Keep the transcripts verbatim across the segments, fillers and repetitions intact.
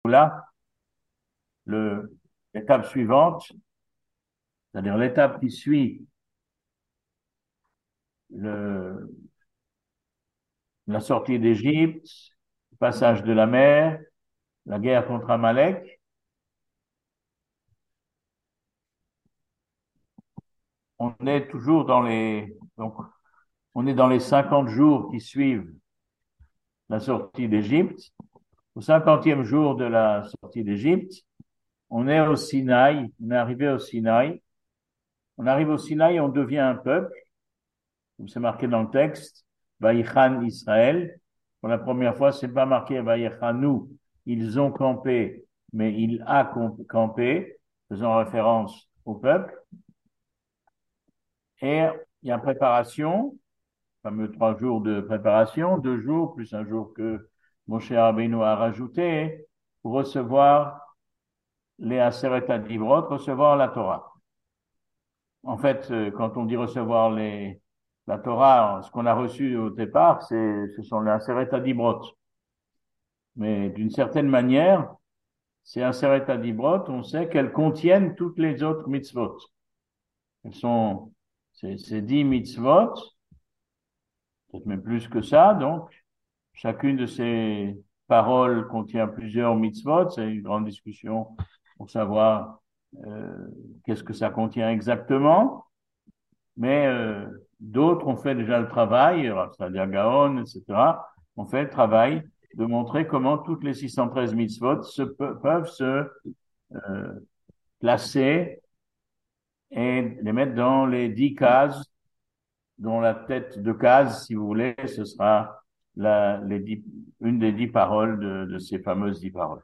là, le, l'étape suivante, c'est-à-dire l'étape qui suit le, la sortie d'Égypte, le passage de la mer, la guerre contre Amalek, on est toujours dans les, donc, on est dans les cinquante jours qui suivent la sortie d'Égypte. Au cinquantième jour de la sortie d'Égypte, on est au Sinaï, on est arrivé au Sinaï. On arrive au Sinaï, on devient un peuple, comme c'est marqué dans le texte, Vaïchan Israël. Pour la première fois, c'est pas marqué Vaïchanu, ils ont campé, mais il a campé, faisant référence au peuple. Et il y a préparation, fameux trois jours de préparation, deux jours plus un jour que Moshe Rabbeinu a rajouté pour recevoir les Aseret Adibrot, recevoir la Torah. En fait, euh, quand on dit recevoir les, la Torah, ce qu'on a reçu au départ, c'est, ce sont les Aseret Adibrot. Mais d'une certaine manière, ces Aseret Adibrot, on sait qu'elles contiennent toutes les autres mitzvot. Elles sont, c'est, c'est dix mitzvot, peut-être même plus que ça, donc, chacune de ces paroles contient plusieurs mitzvot. C'est une grande discussion pour savoir euh, qu'est-ce que ça contient exactement. Mais euh, d'autres ont fait déjà le travail, c'est-à-dire Gaon, et cetera, ont fait le travail de montrer comment toutes les six cent treize mitzvot se, peuvent se euh, placer et les mettre dans les dix cases, dont la tête de case, si vous voulez, ce sera la, les dix, une des dix paroles de, de ces fameuses dix paroles.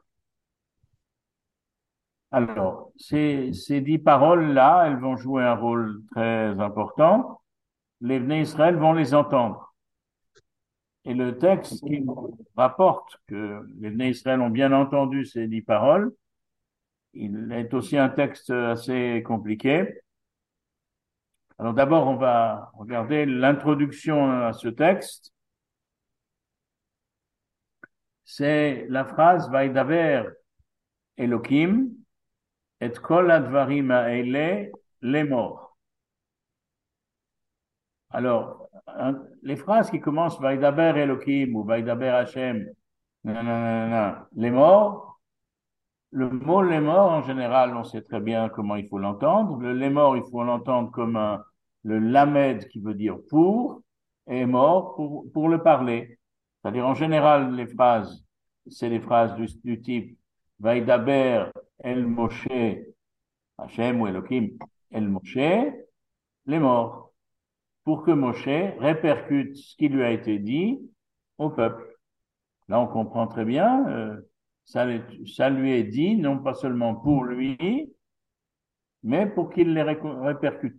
Alors, ces, ces dix paroles-là, elles vont jouer un rôle très important. Les Bnei Israël vont les entendre. Et le texte qui nous rapporte que les Bnei Israël ont bien entendu ces dix paroles, il est aussi un texte assez compliqué. Alors d'abord, on va regarder l'introduction à ce texte. C'est la phrase Vaidaber Elohim et kol advarim ha'ele lemor. Alors, un, les phrases qui commencent Vaidaber Elohim ou Vaidaber Hashem, nanana, lemor, le mot lemor, en général, on sait très bien comment il faut l'entendre. Le lemor, il faut l'entendre comme un, le lamed qui veut dire pour, et mort pour, pour le parler. C'est-à-dire, en général, les phrases, c'est des phrases du, du type Vaidaber El Moshe, Hashem ou Elohim, El Moshe, les morts, pour que Moshe répercute ce qui lui a été dit au peuple. Là, on comprend très bien, euh, ça, ça lui est dit, non pas seulement pour lui, mais pour qu'il les répercute.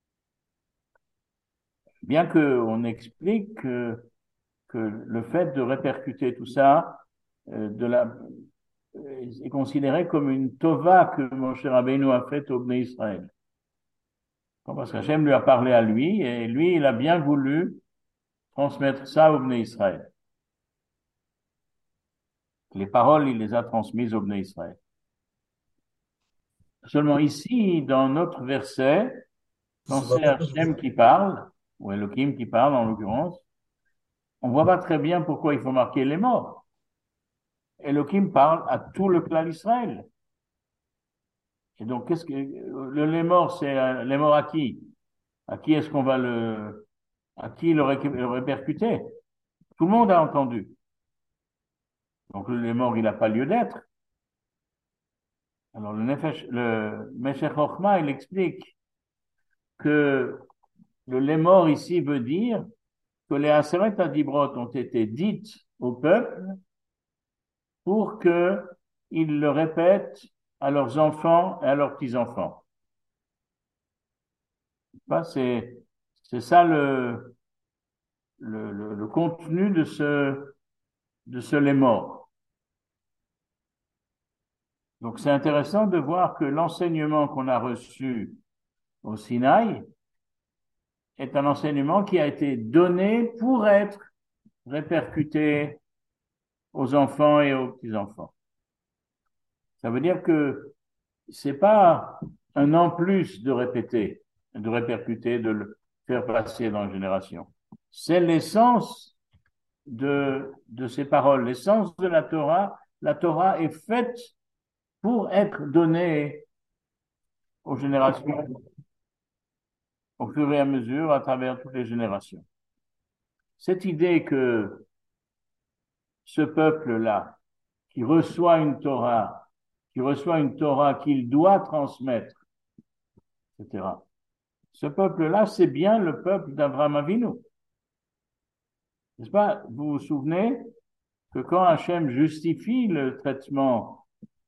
Bien qu'on explique que, que le fait de répercuter tout ça, euh, de la, est considéré comme une tova que Moshe Rabbeinu a faite au Bnei Israël. Parce qu'Hachem lui a parlé à lui, et lui, il a bien voulu transmettre ça au Bnei Israël. Les paroles, il les a transmises au Bnei Israël. Seulement ici, dans notre verset, quand c'est Hachem qui parle, ou Elohim qui parle en l'occurrence, on voit pas très bien pourquoi il faut marquer les morts. Elohim parle à tout le clan d'Israël. Et donc, qu'est-ce que le les morts, c'est les morts à qui? À qui est-ce qu'on va le, à qui le, ré, le répercuter? Tout le monde a entendu. Donc, le mort, il n'a pas lieu d'être. Alors, le Nefesh, le Meshech Chochma, il explique que le lémor ici veut dire que les Aseret Adibrot ont été dites au peuple pour que ils le répètent à leurs enfants et à leurs petits-enfants. C'est, c'est ça le, le, le, le contenu de ce, de ce lémor. Donc, c'est intéressant de voir que l'enseignement qu'on a reçu au Sinaï est un enseignement qui a été donné pour être répercuté aux enfants et aux petits-enfants. Ça veut dire que c'est pas un en plus de répéter, de répercuter, de le faire passer dans la génération. C'est l'essence de, de ces paroles, l'essence de la Torah. La Torah est faite pour être donnée aux générations au fur et à mesure à travers toutes les générations. Cette idée que ce peuple-là, qui reçoit une Torah, qui reçoit une Torah qu'il doit transmettre, et cetera. Ce peuple-là, c'est bien le peuple d'Abraham Avinu. N'est-ce pas? Vous vous souvenez que quand Hachem justifie le traitement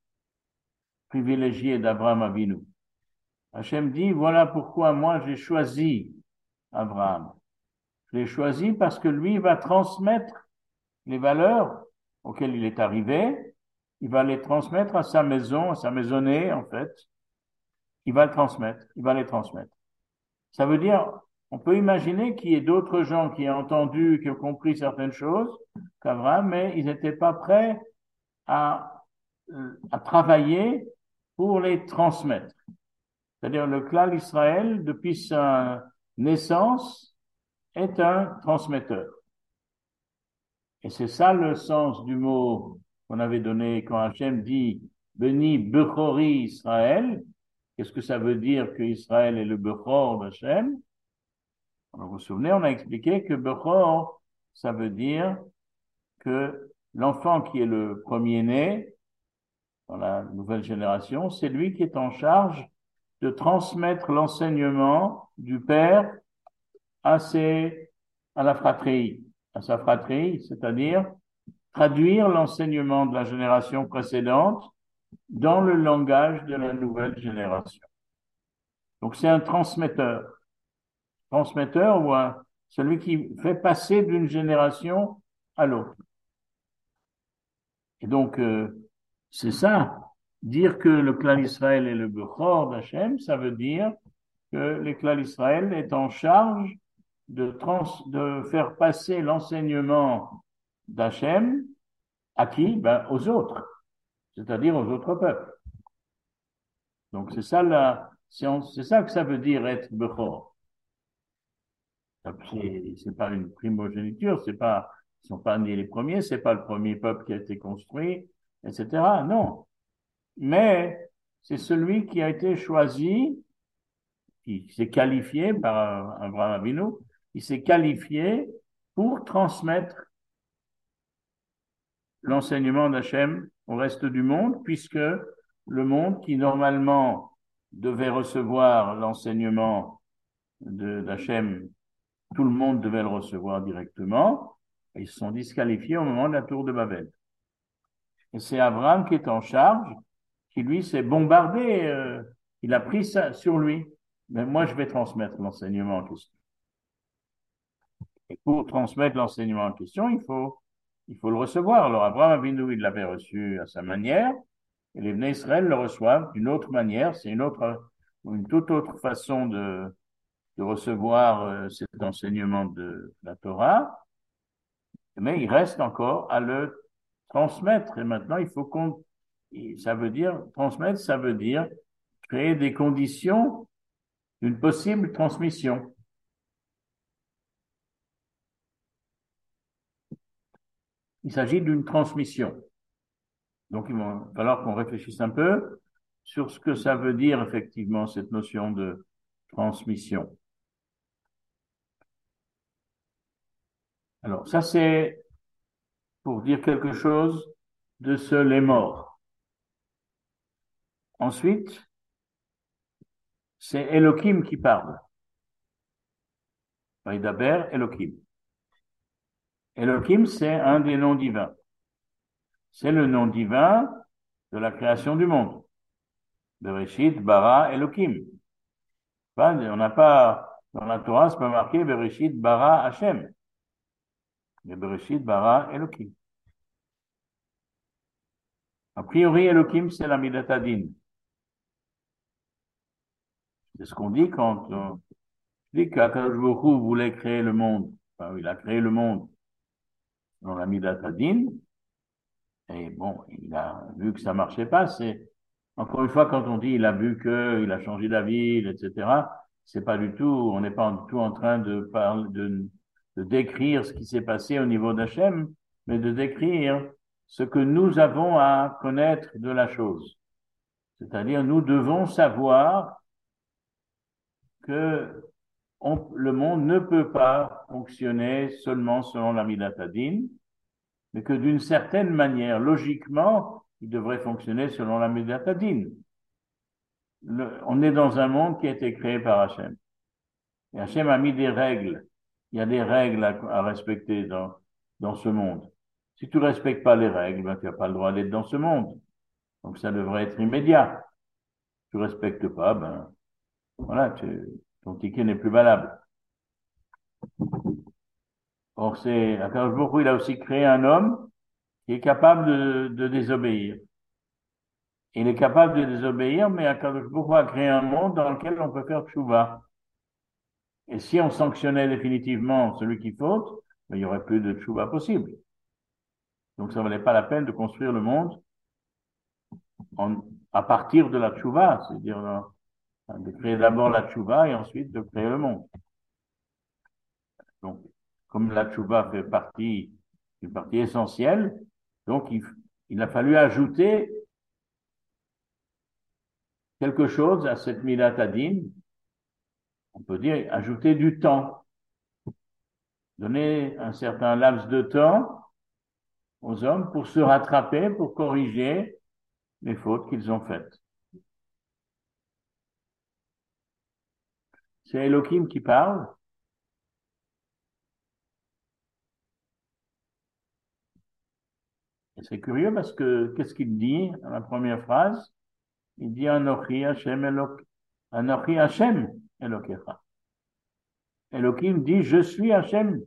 privilégié d'Abraham Avinu, Hachem dit, voilà pourquoi moi j'ai choisi Abraham. Je l'ai choisi parce que lui va transmettre les valeurs auxquelles il est arrivé, il va les transmettre à sa maison, à sa maisonnée, en fait. Il va le transmettre, il va les transmettre. Ça veut dire, on peut imaginer qu'il y ait d'autres gens qui ont entendu, qui ont compris certaines choses qu'Abraham, mais ils n'étaient pas prêts à, à travailler pour les transmettre. C'est-à-dire, le clan Israël, depuis sa naissance, est un transmetteur. Et c'est ça le sens du mot qu'on avait donné quand Hachem dit « Béni Bechori Israël ». Qu'est-ce que ça veut dire que Israël est le Bechor d'Hachem? Vous vous souvenez, on a expliqué que Bechor, ça veut dire que l'enfant qui est le premier-né dans la nouvelle génération, c'est lui qui est en charge de transmettre l'enseignement du père à ses, à la fratrie, à sa fratrie, c'est-à-dire traduire l'enseignement de la génération précédente dans le langage de la nouvelle génération. Donc c'est un transmetteur. Transmetteur ou un, celui qui fait passer d'une génération à l'autre. Et donc, euh, c'est ça. Dire que le clan Israël est le Bechor d'Hachem, ça veut dire que le clan Israël est en charge de, trans, de faire passer l'enseignement d'Hachem à qui? Ben, aux autres, c'est-à-dire aux autres peuples. Donc, c'est ça la, c'est ça que ça veut dire être Bechor. C'est pas une primogéniture, c'est pas, ils sont pas nés les premiers, c'est pas le premier peuple qui a été construit, et cetera. Non. Mais c'est celui qui a été choisi, qui s'est qualifié par Abraham Avinu, il s'est qualifié pour transmettre l'enseignement d'Hachem au reste du monde, puisque le monde qui normalement devait recevoir l'enseignement d'Hachem, tout le monde devait le recevoir directement, ils se sont disqualifiés au moment de la tour de Babel. Et c'est Abraham qui est en charge, qui lui s'est bombardé, euh, il a pris ça sur lui. Mais moi, je vais transmettre l'enseignement en question. Et pour transmettre l'enseignement en question, il faut, il faut le recevoir. Alors, Abraham Avinu, il l'avait reçu à sa manière, et les Bnei Israël le reçoivent d'une autre manière. C'est une autre, une toute autre façon de, de recevoir euh, cet enseignement de la Torah. Mais il reste encore à le transmettre. Et maintenant, il faut qu'on, ça veut dire, transmettre, ça veut dire créer des conditions d'une possible transmission. Il s'agit d'une transmission. Donc, il va falloir qu'on réfléchisse un peu sur ce que ça veut dire effectivement cette notion de transmission. Alors, ça c'est pour dire quelque chose de ce les morts. Ensuite, c'est Elohim qui parle. Vaidaber Elohim. Elohim, c'est un des noms divins. C'est le nom divin de la création du monde. Bereshit, bara, Elohim. On n'a pas, dans la Torah, c'est pas marqué Bereshit, bara, Hashem. Mais Bereshit, bara, Elohim. A priori, Elohim, c'est la Midat Hadin. C'est ce qu'on dit quand on dit qu'Akadosh Baruch Hu voulait créer le monde. Enfin, il a créé le monde dans la Midat Hadin. Et bon, il a vu que ça marchait pas. C'est, encore une fois, quand on dit il a vu que, il a changé d'avis, et cetera, c'est pas du tout, on n'est pas du tout en train de parler, de, de décrire ce qui s'est passé au niveau d'Hachem, mais de décrire ce que nous avons à connaître de la chose. C'est-à-dire, nous devons savoir que on- le monde ne peut pas fonctionner seulement selon la Midat Hadin, mais que d'une certaine manière, logiquement, il devrait fonctionner selon la Midat Hadin. Le- on est dans un monde qui a été créé par Hachem. Et Hachem a mis des règles. Il y a des règles à, à respecter dans, dans ce monde. Si tu ne respectes pas les règles, ben, tu n'as pas le droit d'être dans ce monde. Donc ça devrait être immédiat. Tu ne respectes pas, ben voilà, tu, ton ticket n'est plus valable. Or, c'est, Akadosh Baruch Hu, il a aussi créé un homme qui est capable de, de désobéir. Il est capable de désobéir, mais Akadosh Baruch Hu a créé un monde dans lequel on peut faire tchouva. Et si on sanctionnait définitivement celui qui faute, ben, il n'y aurait plus de tchouva possible. Donc, ça ne valait pas la peine de construire le monde en, à partir de la tchouva, c'est-à-dire euh, de créer d'abord la tchouva et ensuite de créer le monde. Donc, comme la tchouva fait partie, une partie essentielle, donc il, il a fallu ajouter quelque chose à cette Milat Hadin, on peut dire ajouter du temps, donner un certain laps de temps aux hommes pour se rattraper, pour corriger les fautes qu'ils ont faites. C'est Elohim qui parle. Et c'est curieux parce que qu'est-ce qu'il dit dans la première phrase? Il dit Anochi Hashem Elok, Anochi Hashem Elokecha. Elohim dit je suis Hashem.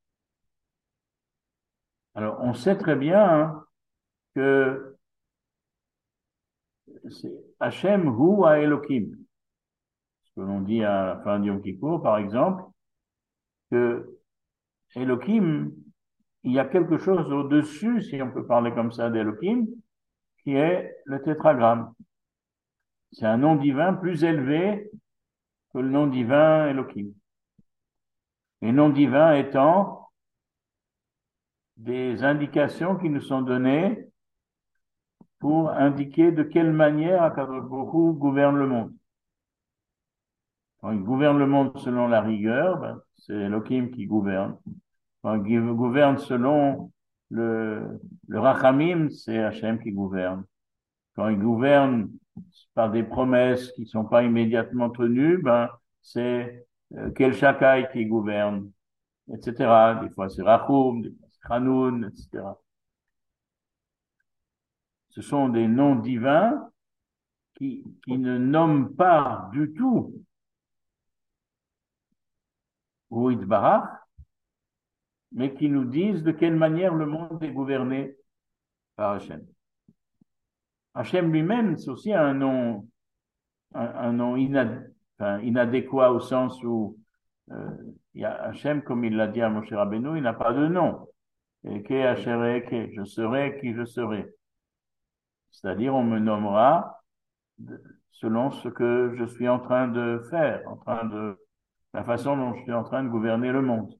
Alors on sait très bien hein, que c'est Hashem Hu à Elohim. Ce que l'on dit à la fin du Yom Kippour, par exemple, que Elohim, il y a quelque chose au-dessus, si on peut parler comme ça d'Elohim, qui est le tétragramme. C'est un nom divin plus élevé que le nom divin Elohim. Les noms divins étant des indications qui nous sont données pour indiquer de quelle manière Akadosh Baruch Hu gouverne le monde. Quand il gouverne le monde selon la rigueur, ben, c'est Elohim qui gouverne. Quand il gouverne selon le, le Rachamim, c'est Hachem qui gouverne. Quand il gouverne par des promesses qui ne sont pas immédiatement tenues, ben, c'est euh, Kel Shakai qui gouverne, et cetera. Des fois c'est Rachum, des fois c'est Hanoun, et cetera. Ce sont des noms divins qui, qui ne nomment pas du tout Ruid Barach, mais qui nous disent de quelle manière le monde est gouverné par Hachem. Hachem lui-même, c'est aussi un nom, un, un nom inad, enfin, inadéquat au sens où euh, il y a Hachem, comme il l'a dit à Moshe Rabbeinu, il n'a pas de nom. Et que Hachere, que je serai qui je serai. C'est-à-dire, on me nommera selon ce que je suis en train de faire, en train de, la façon dont je suis en train de gouverner le monde.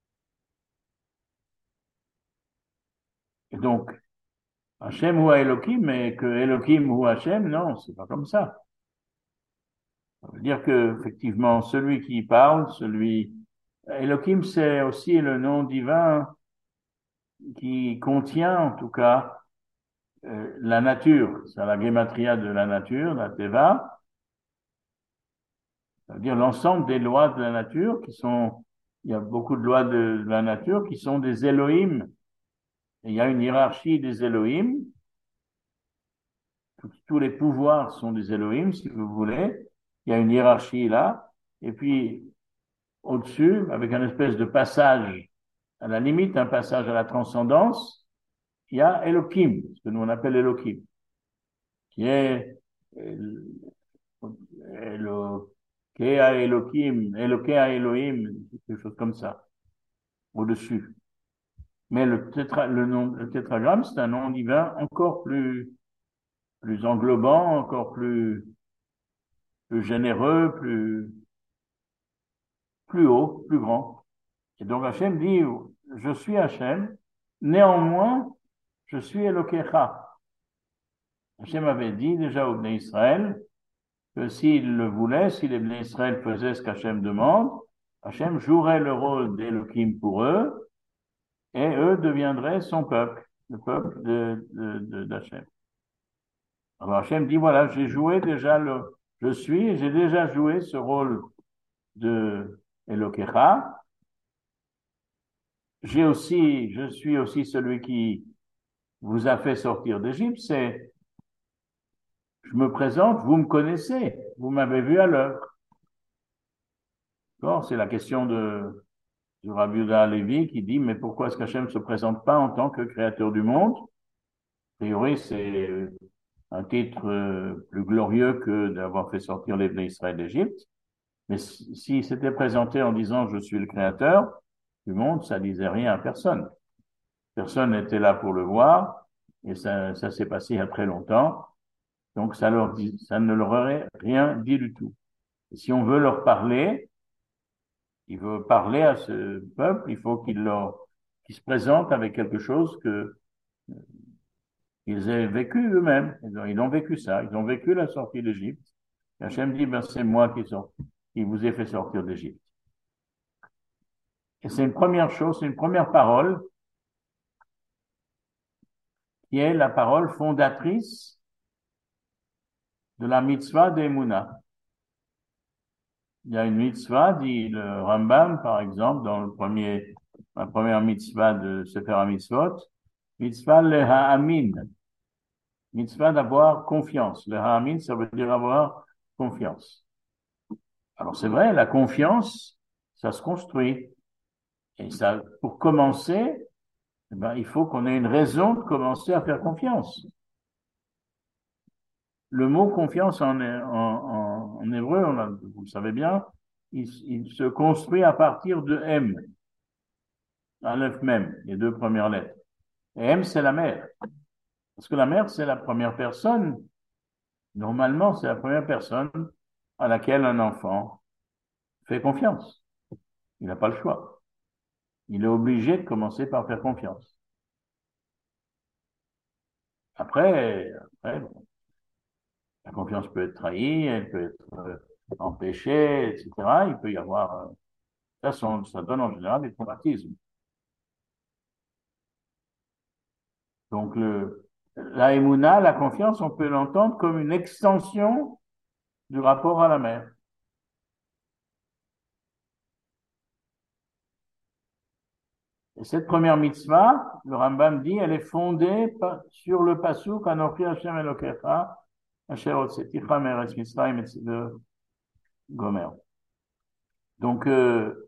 Et donc, Hachem ou Elohim, mais que Elohim ou Hachem, non, c'est pas comme ça. Ça veut dire que, effectivement, celui qui parle, celui, Elohim, c'est aussi le nom divin qui contient, en tout cas, euh, la nature. C'est la gématria de la nature, la Teva. Ça veut dire l'ensemble des lois de la nature qui sont, il y a beaucoup de lois de, de la nature qui sont des Elohim. Et il y a une hiérarchie des Elohim. Tous, tous les pouvoirs sont des Elohim, si vous voulez. Il y a une hiérarchie là. Et puis, au-dessus, avec un espèce de passage, à la limite, un passage à la transcendance, il y a Elohim, ce que nous on appelle Elohim, qui est Elokea Elohim, Elokea Elohim, quelque chose comme ça, au-dessus. Mais le, tétra, le, nom, le tétragramme, c'est un nom divin encore plus, plus englobant, encore plus, plus généreux, plus, plus haut, plus grand. Et donc Hachem dit, je suis Hachem, néanmoins, je suis Elokecha. Hachem avait dit déjà aux Bnei Israël que s'il le voulait, si les Bnei Israël faisaient ce qu'Hachem demande, Hachem jouerait le rôle d'Elohim pour eux, et eux deviendraient son peuple, le peuple de, de, de, d'Hachem. Alors Hachem dit, voilà, j'ai joué déjà le, je suis, j'ai déjà joué ce rôle de Elokecha. J'ai aussi, je suis aussi celui qui vous a fait sortir d'Égypte, c'est, je me présente, vous me connaissez, vous m'avez vu à l'œuvre. Bon, c'est la question de, du Rabbi Yehuda Halevi qui dit, mais pourquoi est-ce qu'Hachem ne se présente pas en tant que créateur du monde? A priori, c'est un titre euh, plus glorieux que d'avoir fait sortir les Bnei Israël d'Égypte. Mais s'il si s'était présenté en disant je suis le créateur du monde, ça disait rien à personne. Personne n'était là pour le voir et ça, ça s'est passé il y a très longtemps. Donc ça leur dit, ça ne leur aurait rien dit du tout. Et si on veut leur parler, il veut parler à ce peuple, il faut qu'il leur, qu'il se présente avec quelque chose que ils aient vécu eux-mêmes. Ils ont, ils ont vécu ça. Ils ont vécu la sortie d'Égypte. Et Hachem dit, ben, c'est moi qui, sort, qui vous ai fait sortir d'Égypte. Et c'est une première chose, c'est une première parole qui est la parole fondatrice de la mitzvah d'Emunah. Il y a une mitzvah, dit le Rambam, par exemple, dans le premier, la première mitzvah de Sefer HaMitzvot, mitzvah leha'amin, mitzvah d'avoir confiance. Leha'amin, ça veut dire avoir confiance. Alors c'est vrai, la confiance, ça se construit. Et ça, pour commencer, eh ben, il faut qu'on ait une raison de commencer à faire confiance. Le mot confiance en, en, en, en hébreu, on a, vous le savez bien, il, il se construit à partir de M, Aleph même, les deux premières lettres. Et M, c'est la mère. Parce que la mère, c'est la première personne. Normalement, c'est la première personne à laquelle un enfant fait confiance. Il n'a pas le choix. Il est obligé de commencer par faire confiance. Après, après bon, la confiance peut être trahie, elle peut être euh, empêchée, et cetera. Il peut y avoir... Euh, ça, sont, ça donne en général des traumatismes. Donc, le, la émouna, la confiance, on peut l'entendre comme une extension du rapport à la mère. Et cette première mitzvah, le Rambam dit, elle est fondée sur le pasuk Anochi Hashem Elokecha, Asher Hotzeticha Meretz Mitzrayim et de Gomer. Donc, euh,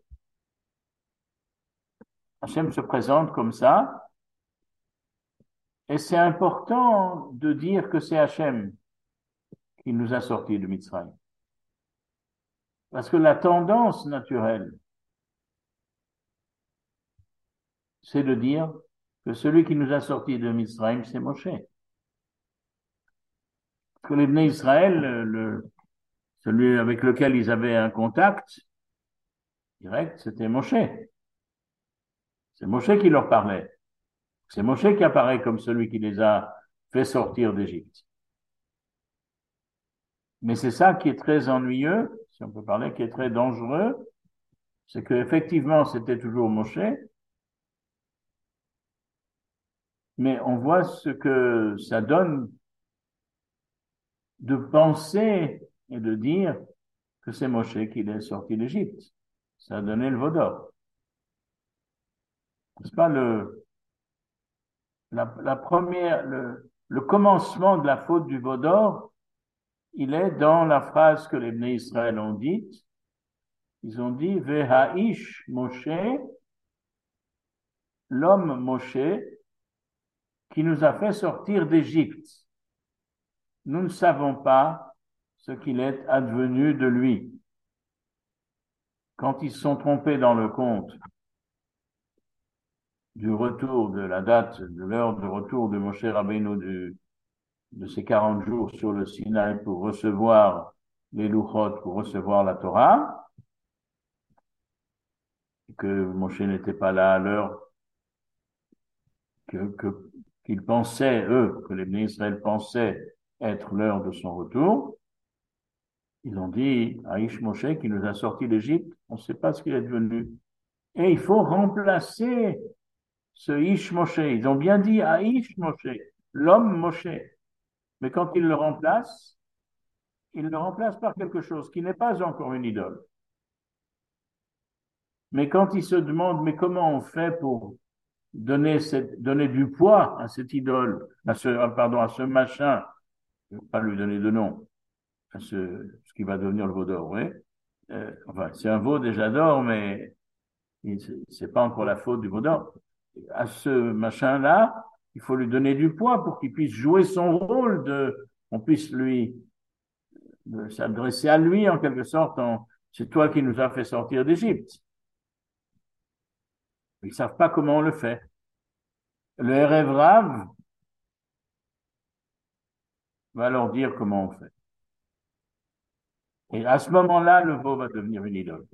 Hashem se présente comme ça, et c'est important de dire que c'est Hashem qui nous a sortis de Mitzrayim. Parce que la tendance naturelle, c'est de dire que celui qui nous a sortis de Mitzrayim, c'est Moshe. Que les Bnei Israël, le, celui avec lequel ils avaient un contact direct, c'était Moshe. C'est Moshe qui leur parlait. C'est Moshe qui apparaît comme celui qui les a fait sortir d'Égypte. Mais c'est ça qui est très ennuyeux, si on peut parler, qui est très dangereux, c'est qu'effectivement, c'était toujours Moshe, mais on voit ce que ça donne de penser et de dire que c'est Moshe qui est sorti d'Égypte. Ça a donné le veau d'or. C'est pas le, la, la première, le, le commencement de la faute du veau d'or, il est dans la phrase que les Bnei Israël ont dite. Ils ont dit, Veha'ish Moshe, l'homme Moshe, qui nous a fait sortir d'Égypte. Nous ne savons pas ce qu'il est advenu de lui. Quand ils se sont trompés dans le compte, du retour, de la date, de l'heure de retour de Moshe Rabbeinu de, de ces quarante jours sur le Sinaï pour recevoir les Louchot, pour recevoir la Torah, et que Moshe n'était pas là à l'heure que, que, qu'ils pensaient, eux, que les bénis Israël pensaient être l'heure de son retour. Ils ont dit à Ish Moshe qui nous a sortis d'Égypte, on ne sait pas ce qu'il est devenu. Et il faut remplacer ce Ish Moshe. Ils ont bien dit à Ish Moshe, l'homme Moshe. Mais quand ils le remplacent, ils le remplacent par quelque chose qui n'est pas encore une idole. Mais quand ils se demandent, mais comment on fait pour donner, cette, donner du poids à cette idole, à ce, pardon, à ce machin, je ne vais pas lui donner de nom, à ce, ce qui va devenir le veau d'or, oui. Euh, enfin, c'est un veau déjà d'or, mais c'est pas encore la faute du veau d'or. À ce machin-là, il faut lui donner du poids pour qu'il puisse jouer son rôle de, on puisse lui, de s'adresser à lui en quelque sorte, en, c'est toi qui nous as fait sortir d'Égypte. Ils savent pas comment on le fait. Le Erev Rav va leur dire comment on fait. Et à ce moment-là, le veau va devenir une idole.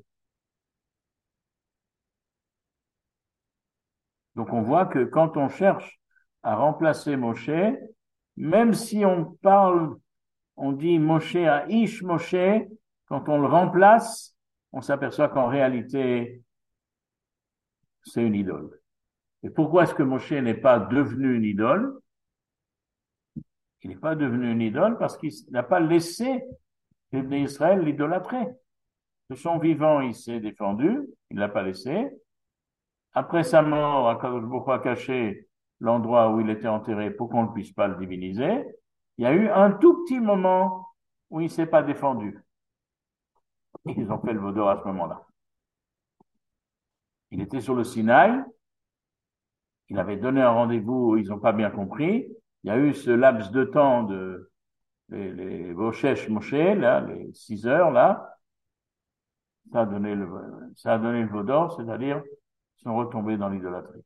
Donc on voit que quand on cherche à remplacer Moshe, même si on parle, on dit Moshe à Ish Moshe, quand on le remplace, on s'aperçoit qu'en réalité, c'est une idole. Et pourquoi est-ce que Moshe n'est pas devenu une idole? Il n'est pas devenu une idole parce qu'il n'a pas laissé l'Ibn Israël l'idolâtrer. De son vivant, il s'est défendu, il ne l'a pas laissé. Après sa mort, Akadosh Baruch Hu a caché l'endroit où il était enterré pour qu'on ne puisse pas le diviniser. Il y a eu un tout petit moment où il ne s'est pas défendu. Ils ont fait le veau d'or à ce moment-là. Il était sur le Sinaï, il avait donné un rendez-vous, ils n'ont pas bien compris. Il y a eu ce laps de temps de les, les Voshesh Moshe, là, les six heures, là. Ça a donné le, ça a donné le veau d'or, c'est-à-dire, ils sont retombés dans l'idolâtrie.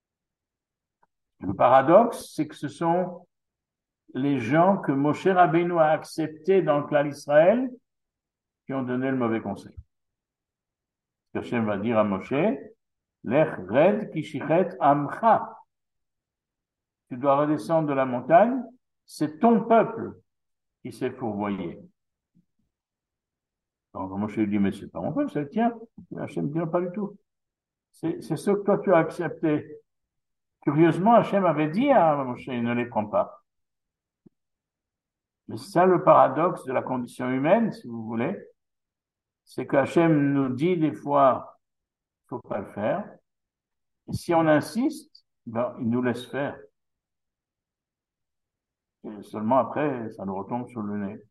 Le paradoxe, c'est que ce sont les gens que Moshe Rabbeinu a acceptés dans le clan d'Israël qui ont donné le mauvais conseil. Hachem va dire à Moshe, Lech red kishichet amcha. Tu dois redescendre de la montagne, c'est ton peuple qui s'est fourvoyé. Donc Moshe lui dit, mais c'est pas mon peuple, c'est le tien. Hachem dit, non, pas du tout. C'est, c'est ce que toi tu as accepté. Curieusement, Hachem avait dit à Moshe, ne les prends pas. Mais c'est ça le paradoxe de la condition humaine, si vous voulez. C'est que Hachem nous dit des fois, il ne faut pas le faire. Et si on insiste, ben, il nous laisse faire. Et seulement après, ça nous retombe sur le nez.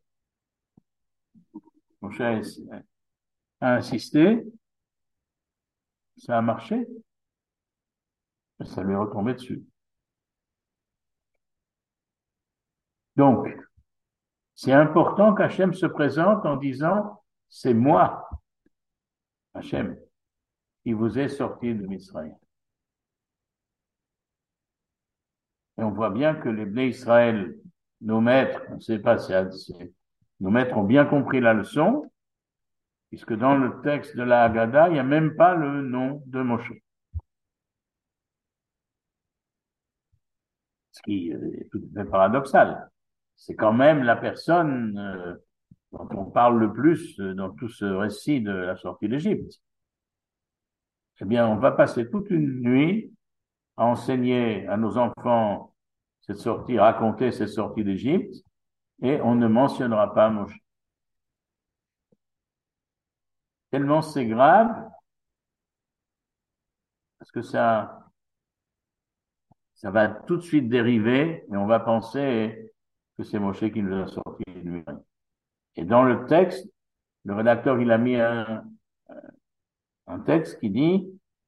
Moshe a insisté, ça a marché, et ça lui est retombé dessus. Donc, c'est important qu'Hachem se présente en disant, c'est moi, Hachem, qui vous ai sorti de Misraïm. Et on voit bien que les Bnei Israël, nos maîtres, on ne sait pas si nos maîtres ont bien compris la leçon, puisque dans le texte de la Haggadah, il n'y a même pas le nom de Moshe. Ce qui est tout à fait paradoxal. C'est quand même la personne euh, dont on parle le plus dans tout ce récit de la sortie d'Égypte. Eh bien, on va passer toute une nuit à enseigner à nos enfants cette sortie, raconter cette sortie d'Égypte, et on ne mentionnera pas Moshe. Tellement c'est grave, parce que ça, ça va tout de suite dériver, et on va penser que c'est Moshe qui nous a sortis de Misraïm. Et dans le texte, le rédacteur, il a mis un, un texte qui dit,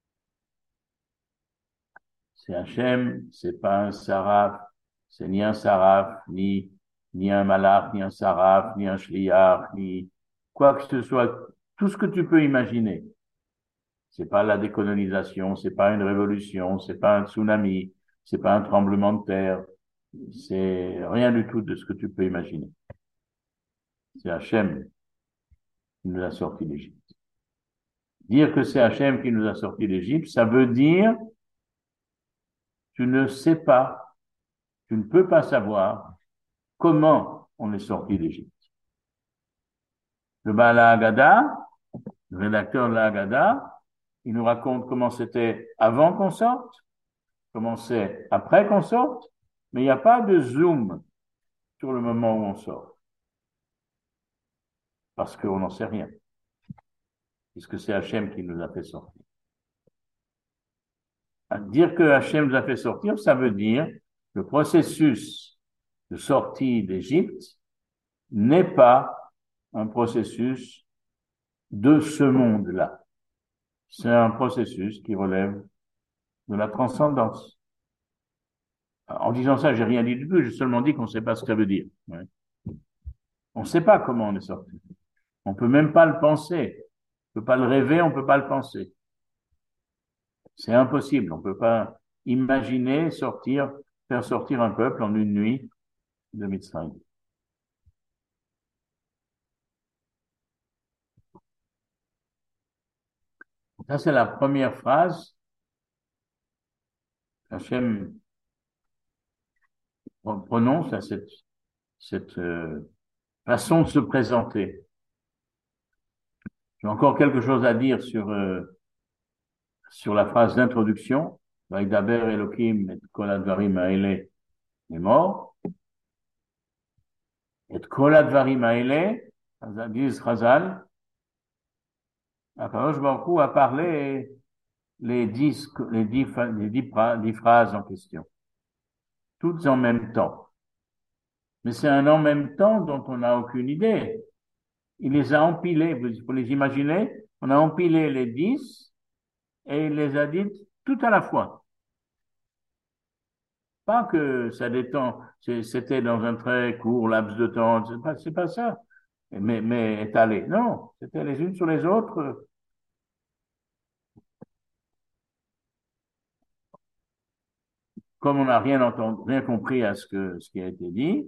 c'est Hachem, c'est pas un saraf, c'est ni un saraf, ni, ni un malach, ni un saraf, ni un shliach, ni quoi que ce soit, tout ce que tu peux imaginer. C'est pas la décolonisation, c'est pas une révolution, c'est pas un tsunami, c'est pas un tremblement de terre, c'est rien du tout de ce que tu peux imaginer. C'est Hachem qui nous a sortis d'Égypte. Dire que c'est Hachem qui nous a sortis d'Égypte, ça veut dire tu ne sais pas, tu ne peux pas savoir comment on est sorti d'Égypte. Le Baal Haggadah, le rédacteur de la Haggadah, il nous raconte comment c'était avant qu'on sorte, comment c'est après qu'on sorte, mais il n'y a pas de zoom sur le moment où on sort. Parce qu'on n'en sait rien. Puisque c'est Hachem qui nous a fait sortir. Dire que Hachem nous a fait sortir, ça veut dire que le processus de sortie d'Égypte n'est pas un processus de ce monde-là. C'est un processus qui relève de la transcendance. En disant ça, j'ai rien dit du tout, j'ai seulement dit qu'on ne sait pas ce que ça veut dire. Ouais. On ne sait pas comment on est sorti. On peut même pas le penser. On peut pas le rêver, on peut pas le penser. C'est impossible. On peut pas imaginer sortir, faire sortir un peuple en une nuit de Mitzrayim. Ça, c'est la première phrase. Hachem prononce à cette, cette euh, façon de se présenter. J'ai encore quelque chose à dire sur, euh, sur la phrase d'introduction. Vaïdaber Elohim et kol hadvarim ha'ele est mort. Et kol hadvarim ha'ele, disent Chazal, Akadosh Baruch Hu a parlé les dix, les dix, les dix, dix phrases en question. Toutes en même temps. Mais c'est un en même temps dont on n'a aucune idée. Il les a empilés, vous, vous les imaginez? On a empilé les dix et il les a dites tout à la fois. Pas que ça détend, c'était dans un très court laps de temps, c'est pas, c'est pas ça. Mais, mais étalé. Non, c'était les unes sur les autres. Comme on n'a rien entendu, rien compris à ce que, ce qui a été dit,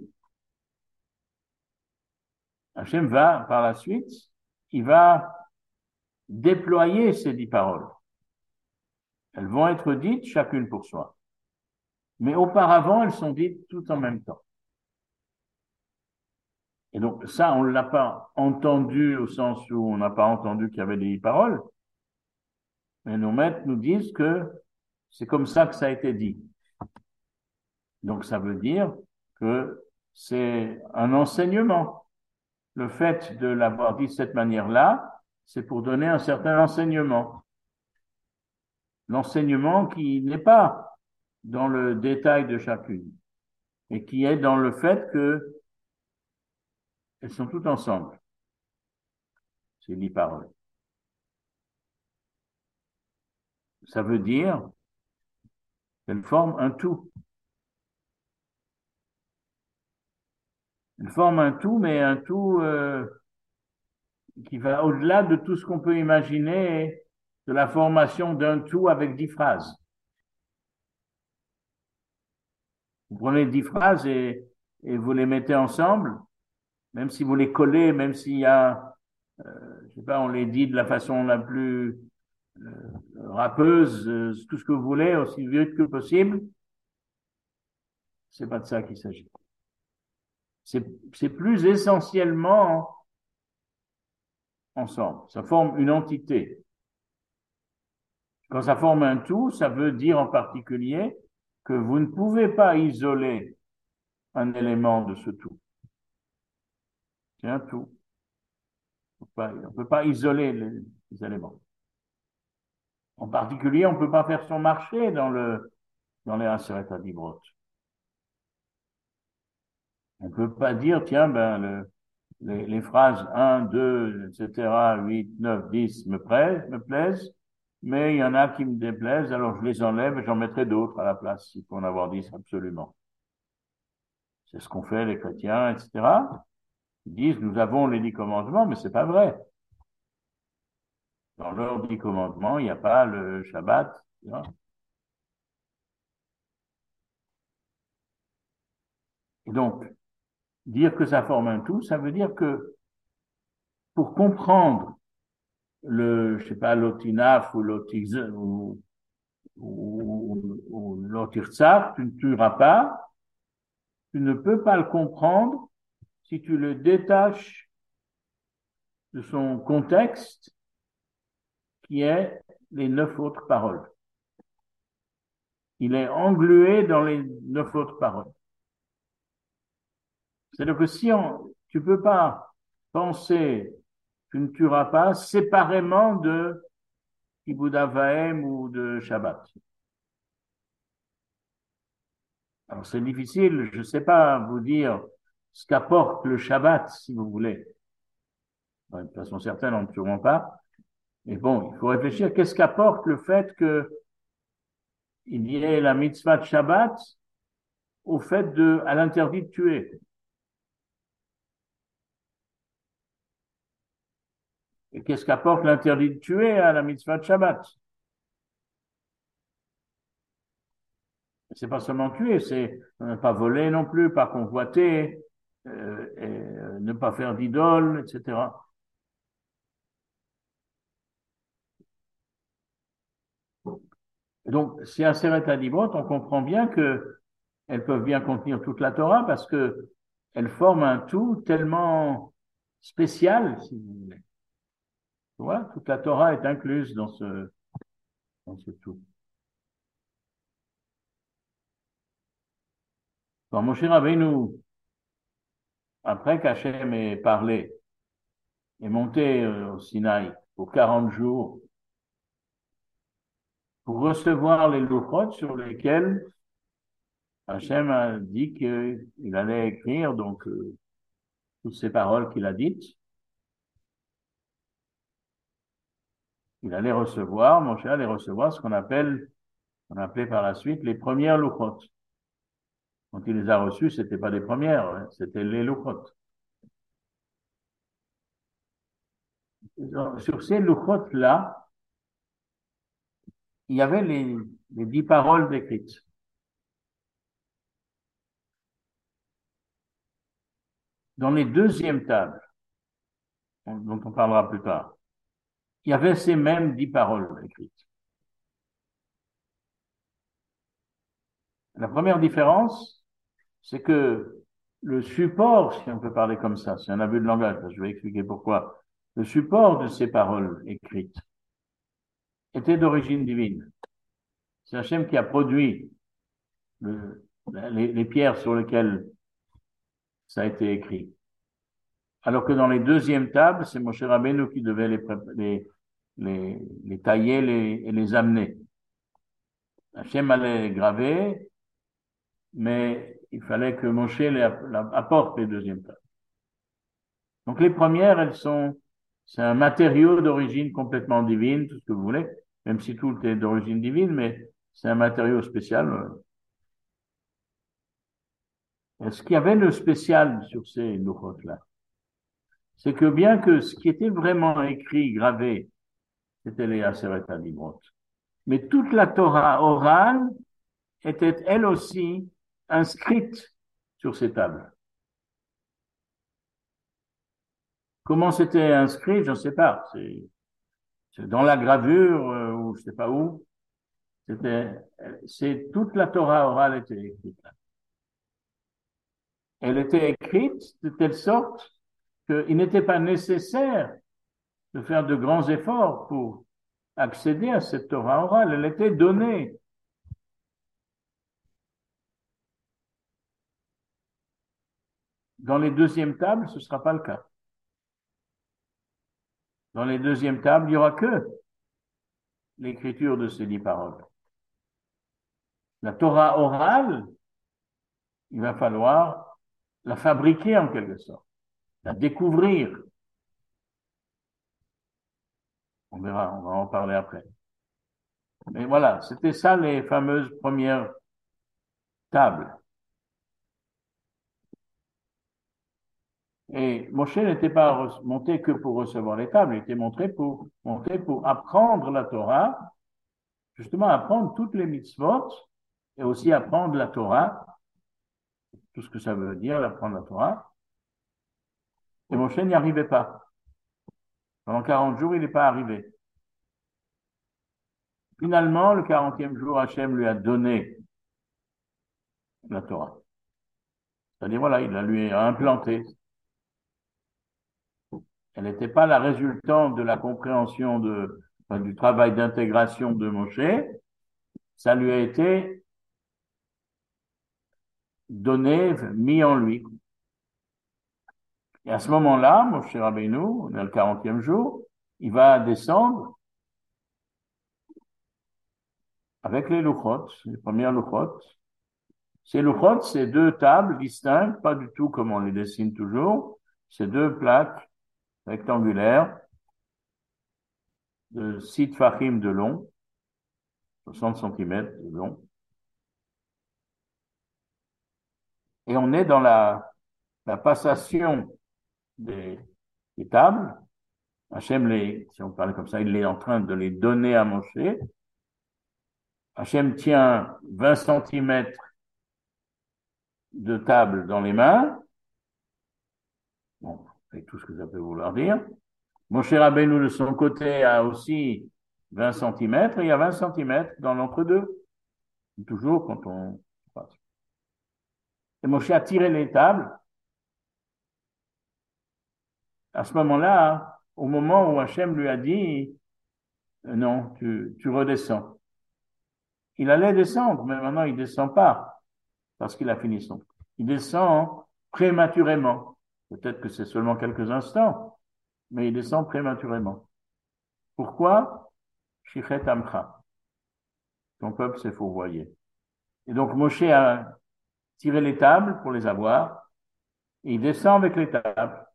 Hachem va, par la suite, il va déployer ces dix paroles. Elles vont être dites chacune pour soi. Mais auparavant, elles sont dites toutes en même temps. Et donc, ça, on ne l'a pas entendu au sens où on n'a pas entendu qu'il y avait des dix paroles. Mais nos maîtres nous disent que c'est comme ça que ça a été dit. Donc, ça veut dire que c'est un enseignement. Le fait de l'avoir dit de cette manière-là, c'est pour donner un certain enseignement. L'enseignement qui n'est pas dans le détail de chacune, et qui est dans le fait que elles sont toutes ensemble, ces dix paroles. Ça veut dire qu'elles forment un tout. Elles forment un tout, mais un tout euh, qui va au-delà de tout ce qu'on peut imaginer de la formation d'un tout avec dix phrases. Vous prenez dix phrases et, et vous les mettez ensemble, même si vous les collez, même s'il y a, euh, je sais pas, on les dit de la façon la plus euh, rappeuse, euh, tout ce que vous voulez, aussi vite que possible. C'est pas de ça qu'il s'agit. C'est, c'est plus essentiellement ensemble. Ça forme une entité. Quand ça forme un tout, ça veut dire en particulier que vous ne pouvez pas isoler un élément de ce tout. C'est un tout. On ne peut pas isoler les, les éléments. En particulier, on ne peut pas faire son marché dans le dans les Aseret Adibrot. On ne peut pas dire, tiens, ben, le, les, les phrases un, deux, et cetera, huit, neuf, dix me plaisent, me plaisent, mais il y en a qui me déplaisent, alors je les enlève et j'en mettrai d'autres à la place, il faut en avoir dix absolument. C'est ce qu'ont fait les chrétiens, et cetera. Ils disent, nous avons les dix commandements, mais c'est pas vrai. Dans l'ordre du commandement, il n'y a pas le Shabbat. Tu vois. Et donc, dire que ça forme un tout, ça veut dire que pour comprendre le, je sais pas, l'otinaf ou l'otiz ou, ou, ou l'otirzaf, tu ne tueras pas, tu ne peux pas le comprendre si tu le détaches de son contexte qui est les neuf autres paroles. Il est englué dans les neuf autres paroles. C'est-à-dire que si on, tu peux pas penser, tu ne tueras pas séparément de Kibud Avaim ou de Shabbat. Alors c'est difficile, je ne sais pas vous dire ce qu'apporte le Shabbat, si vous voulez. De toute façon, certains n'en tueront pas. Mais bon, il faut réfléchir, qu'est-ce qu'apporte le fait qu'il y ait la mitzvah de Shabbat au fait de, à l'interdit de tuer. Et qu'est-ce qu'apporte l'interdit de tuer à la mitzvah de Shabbat? C'est pas seulement tuer, c'est ne pas voler non plus, pas convoiter, euh, et, euh, ne pas faire d'idole, et cetera. Et donc, si un Seret Hadibot, on comprend bien que elles peuvent bien contenir toute la Torah parce que elles forment un tout tellement spécial, si vous voulez. Voilà, toute la Torah est incluse dans ce, dans ce tout. Quand Moshe Rabbeinu, après qu'Hachem ait parlé, est monté euh, au Sinaï pour quarante jours pour recevoir les louchot sur lesquels Hachem a dit qu'il allait écrire donc euh, toutes ces paroles qu'il a dites. Il allait recevoir, Moshe allait recevoir ce qu'on appelle, on appelait par la suite les premières louchot. Quand il les a reçues, c'était pas les premières, hein, c'était les louchot. Sur ces louchot-là, il y avait les, les dix paroles décrites. Dans les deuxièmes tables, dont on parlera plus tard, il y avait ces mêmes dix paroles écrites. La première différence, c'est que le support, si on peut parler comme ça, c'est un abus de langage, je vais expliquer pourquoi. Le support de ces paroles écrites était d'origine divine. C'est Hachem qui a produit le, les, les pierres sur lesquelles ça a été écrit. Alors que dans les deuxièmes tables, c'est Moshe Rabbeinu qui devait les, les, les, les tailler les, et les amener. Hachem allait les graver, mais il fallait que Moshe les apporte les deuxièmes tables. Donc les premières, elles sont, c'est un matériau d'origine complètement divine, tout ce que vous voulez, même si tout est d'origine divine, mais c'est un matériau spécial. Et ce qu'il y avait de spécial sur ces louchot-là, c'est que bien que ce qui était vraiment écrit, gravé, c'était les Aseret HaDibrot, mais toute la Torah orale était elle aussi inscrite sur ces tables. Comment c'était inscrit, je ne sais pas. C'est, c'est dans la gravure euh, ou je ne sais pas où. C'était, c'est toute la Torah orale était écrite là. Elle était écrite de telle sorte qu'il n'était pas nécessaire de faire de grands efforts pour accéder à cette Torah orale. Elle était donnée. Dans les deuxièmes tables, ce ne sera pas le cas. Dans les deuxièmes tables, il n'y aura que l'écriture de ces dix paroles. La Torah orale, il va falloir la fabriquer en quelque sorte, la découvrir. On verra, on va en parler après. Mais voilà, c'était ça les fameuses premières tables. Et Moshe n'était pas monté que pour recevoir les tables, il était monté pour, monté pour apprendre la Torah, justement apprendre toutes les mitzvot et aussi apprendre la Torah, tout ce que ça veut dire, apprendre la Torah. Et Moshe n'y arrivait pas. Pendant quarante jours, il n'est pas arrivé. Finalement, le quarantième jour, Hachem lui a donné la Torah. C'est-à-dire, voilà, il la lui a implantée. Elle n'était pas la résultante de la compréhension de, enfin, du travail d'intégration de Moshe. Ça lui a été donné, mis en lui. Et à ce moment-là, Moshe Rabbeinu, on est le quarantième jour, il va descendre avec les louchot, les premières louchot. Ces louchot, c'est deux tables distinctes, pas du tout comme on les dessine toujours. C'est deux plaques rectangulaires de six tfachim de long, soixante centimètres de long. Et on est dans la, la passation des, des tables. Hachem les, si on parle comme ça, il est en train de les donner à Moshe. Hachem tient vingt centimètres de table dans les mains. Bon, c'est tout ce que ça peut vouloir dire. Moshe Rabbeinu, de son côté, a aussi vingt centimètres, et il y a vingt centimètres dans l'entre-deux. Toujours quand on passe. Et Moshe a tiré les tables. À ce moment-là, au moment où Hachem lui a dit, non, tu, tu redescends. Il allait descendre, mais maintenant il descend pas, parce qu'il a fini son. Il descend prématurément. Peut-être que c'est seulement quelques instants, mais il descend prématurément. Pourquoi? Shichet Amcha. Ton peuple s'est fourvoyé. Et donc Moshe a tiré les tables pour les avoir, et il descend avec les tables.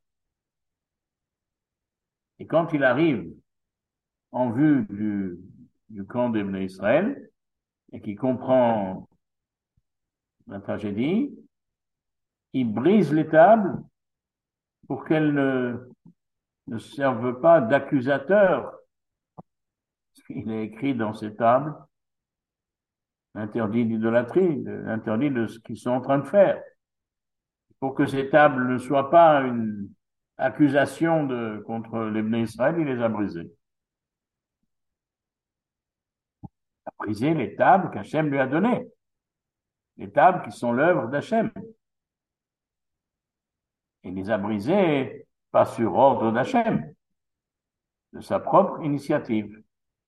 Et quand il arrive en vue du, du camp des Bnei Israël, et qu'il comprend la tragédie, il brise les tables pour qu'elles ne, ne servent pas d'accusateur. Il est écrit dans ces tables l'interdit d'idolâtrie, l'interdit de ce qu'ils sont en train de faire. Pour que ces tables ne soient pas une accusation de, contre les Bnei Israël, il les a brisées. Il a brisé les tables qu'Hachem lui a données. Les tables qui sont l'œuvre d'Hachem. Il les a brisées pas sur ordre d'Hachem, de sa propre initiative.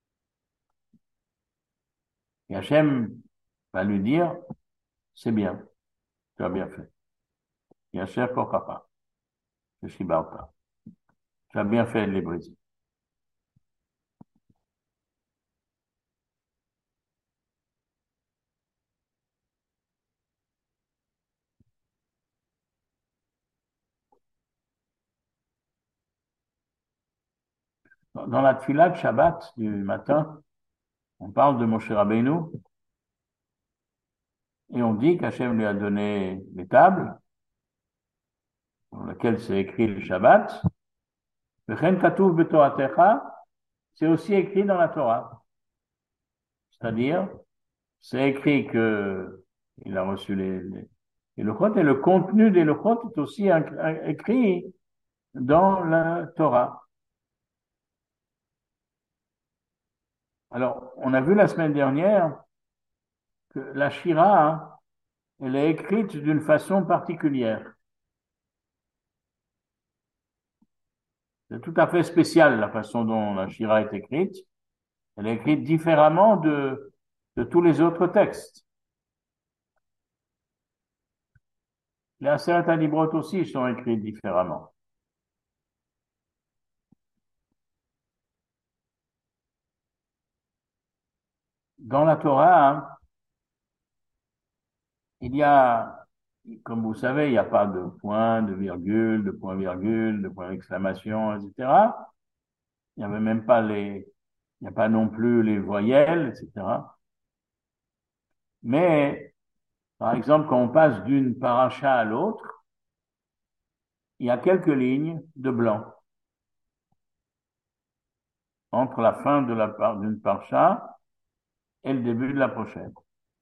Et Hachem va lui dire, c'est bien, tu as bien fait. Yasher Korpapa, je Shibarta. Tu as bien fait de les briser. Dans la tfila de Shabbat du matin, on parle de Moshe Rabbeinu et on dit qu'Hachem lui a donné les tables dans lesquelles c'est écrit le Shabbat. V'chen katuv b'toratecha, c'est aussi écrit dans la Torah. C'est-à-dire, c'est écrit que il a reçu les, les, les lochot et le contenu des lochot est aussi écrit dans la Torah. Alors, on a vu la semaine dernière que la Shira, hein, elle est écrite d'une façon particulière. C'est tout à fait spécial la façon dont la Shira est écrite. Elle est écrite différemment de, de tous les autres textes. Les Aseret HaDibrot aussi sont écrits différemment. Dans la Torah, hein, il y a, comme vous savez, il n'y a pas de point, de virgule, de point-virgule, de point d'exclamation, et cetera. Il n'y avait même pas les, il n'y a pas non plus les voyelles, et cetera. Mais, par exemple, quand on passe d'une paracha à l'autre, il y a quelques lignes de blanc entre la fin de la par- d'une parasha et le début de la prochaine.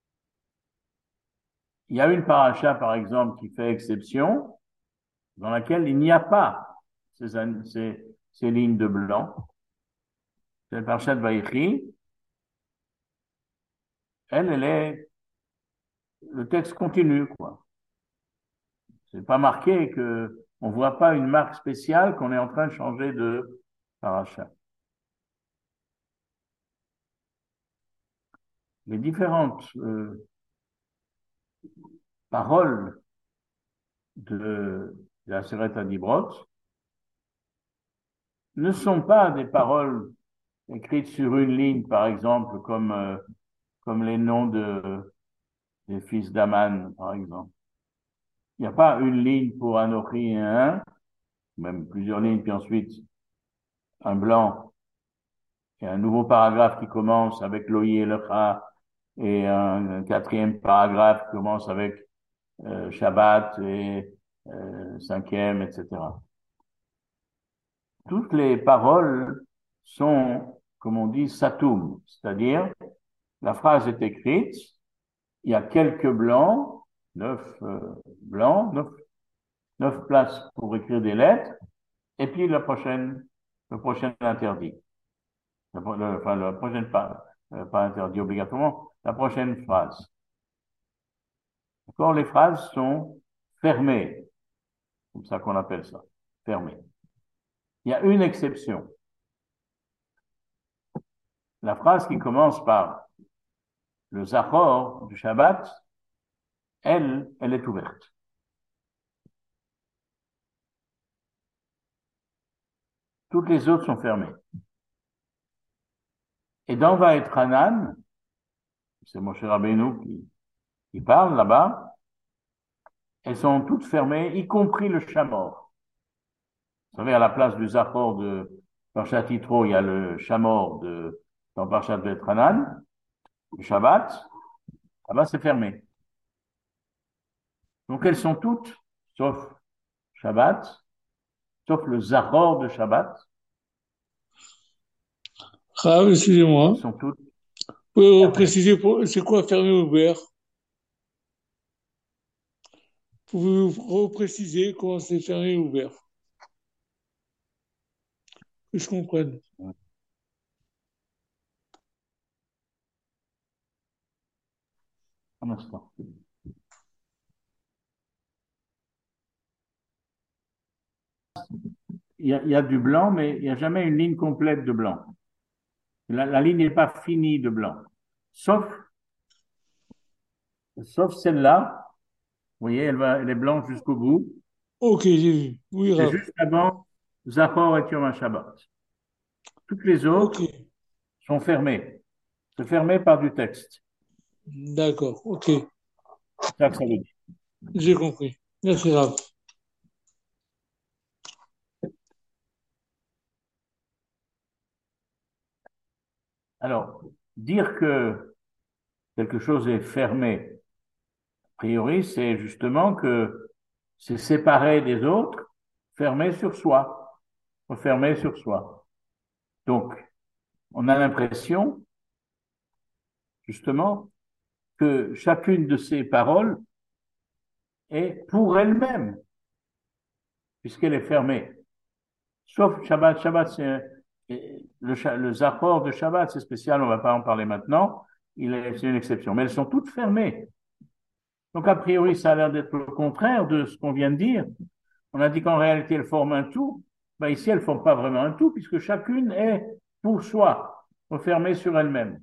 Il y a une parasha, par exemple, qui fait exception, dans laquelle il n'y a pas ces, ces, ces lignes de blanc. C'est la parasha de Vaïchi. Elle, elle est, le texte continue, quoi. C'est pas marqué que, on voit pas une marque spéciale qu'on est en train de changer de parasha. Les différentes euh, paroles de, de la Seret Adibrot ne sont pas des paroles écrites sur une ligne, par exemple, comme, euh, comme les noms de, des fils d'Aman, par exemple. Il n'y a pas une ligne pour Anochi et un, même plusieurs lignes, puis ensuite un blanc et un nouveau paragraphe qui commence avec Loï et Lecha, et un, un quatrième paragraphe qui commence avec euh, Shabbat et euh, cinquième, et cetera. Toutes les paroles sont, comme on dit, satoum, c'est-à-dire la phrase est écrite, il y a quelques blancs, neuf euh, blancs, neuf, neuf places pour écrire des lettres, et puis la prochaine, le prochain interdit. Le, le, enfin, la prochaine pas, euh, pas interdit obligatoirement, la prochaine phrase. D'accord? Les phrases sont fermées, comme ça qu'on appelle ça, fermées. Il y a une exception. La phrase qui commence par le Zachor du Shabbat, elle, elle est ouverte. Toutes les autres sont fermées. Et dans Vaetranan, c'est Moshe Rabbeinu qui, qui parle là-bas, elles sont toutes fermées, y compris le Shamor. Vous savez, à la place du Zachor de Parshat Yitro, il y a le Shamor de, dans Parshat Vaetranan, le Shabbat, là-bas c'est fermé. Donc elles sont toutes, sauf Shabbat, sauf le Zachor de Shabbat, Ah, elles excusez-moi. sont toutes Vous pouvez fermées. préciser pour- c'est quoi fermé ou ouvert? Pouvez-vous repréciser comment c'est fermé ou ouvert? Que je comprenne. Un instant. Il y a, il y a du blanc, mais il n'y a jamais une ligne complète de blanc. La, la ligne n'est pas finie de blanc. Sauf, sauf celle-là. Vous voyez, elle va, elle est blanche jusqu'au bout. Ok, j'ai vu. Oui, C'est Rav. juste avant Zachor et Yom HaShabbat. Toutes les Ok, autres sont fermées. C'est fermé par du texte. d'accord. Ok, C'est ça que ça veut dire. j'ai compris. Merci, Rav. Alors, dire que quelque chose est fermé, a priori, c'est justement que c'est séparé des autres, fermé sur soi, refermé sur soi. Donc, on a l'impression, justement, que chacune de ces paroles est pour elle-même, puisqu'elle est fermée. Sauf Shabbat. Shabbat, c'est le, le Zachor de Shabbat, c'est spécial, on ne va pas en parler maintenant. Il est, c'est une exception. Mais elles sont toutes fermées. Donc, a priori, ça a l'air d'être le contraire de ce qu'on vient de dire. On a dit qu'en réalité, elles forment un tout. Ben, ici, elles ne forment pas vraiment un tout, puisque chacune est pour soi, refermée sur elle-même.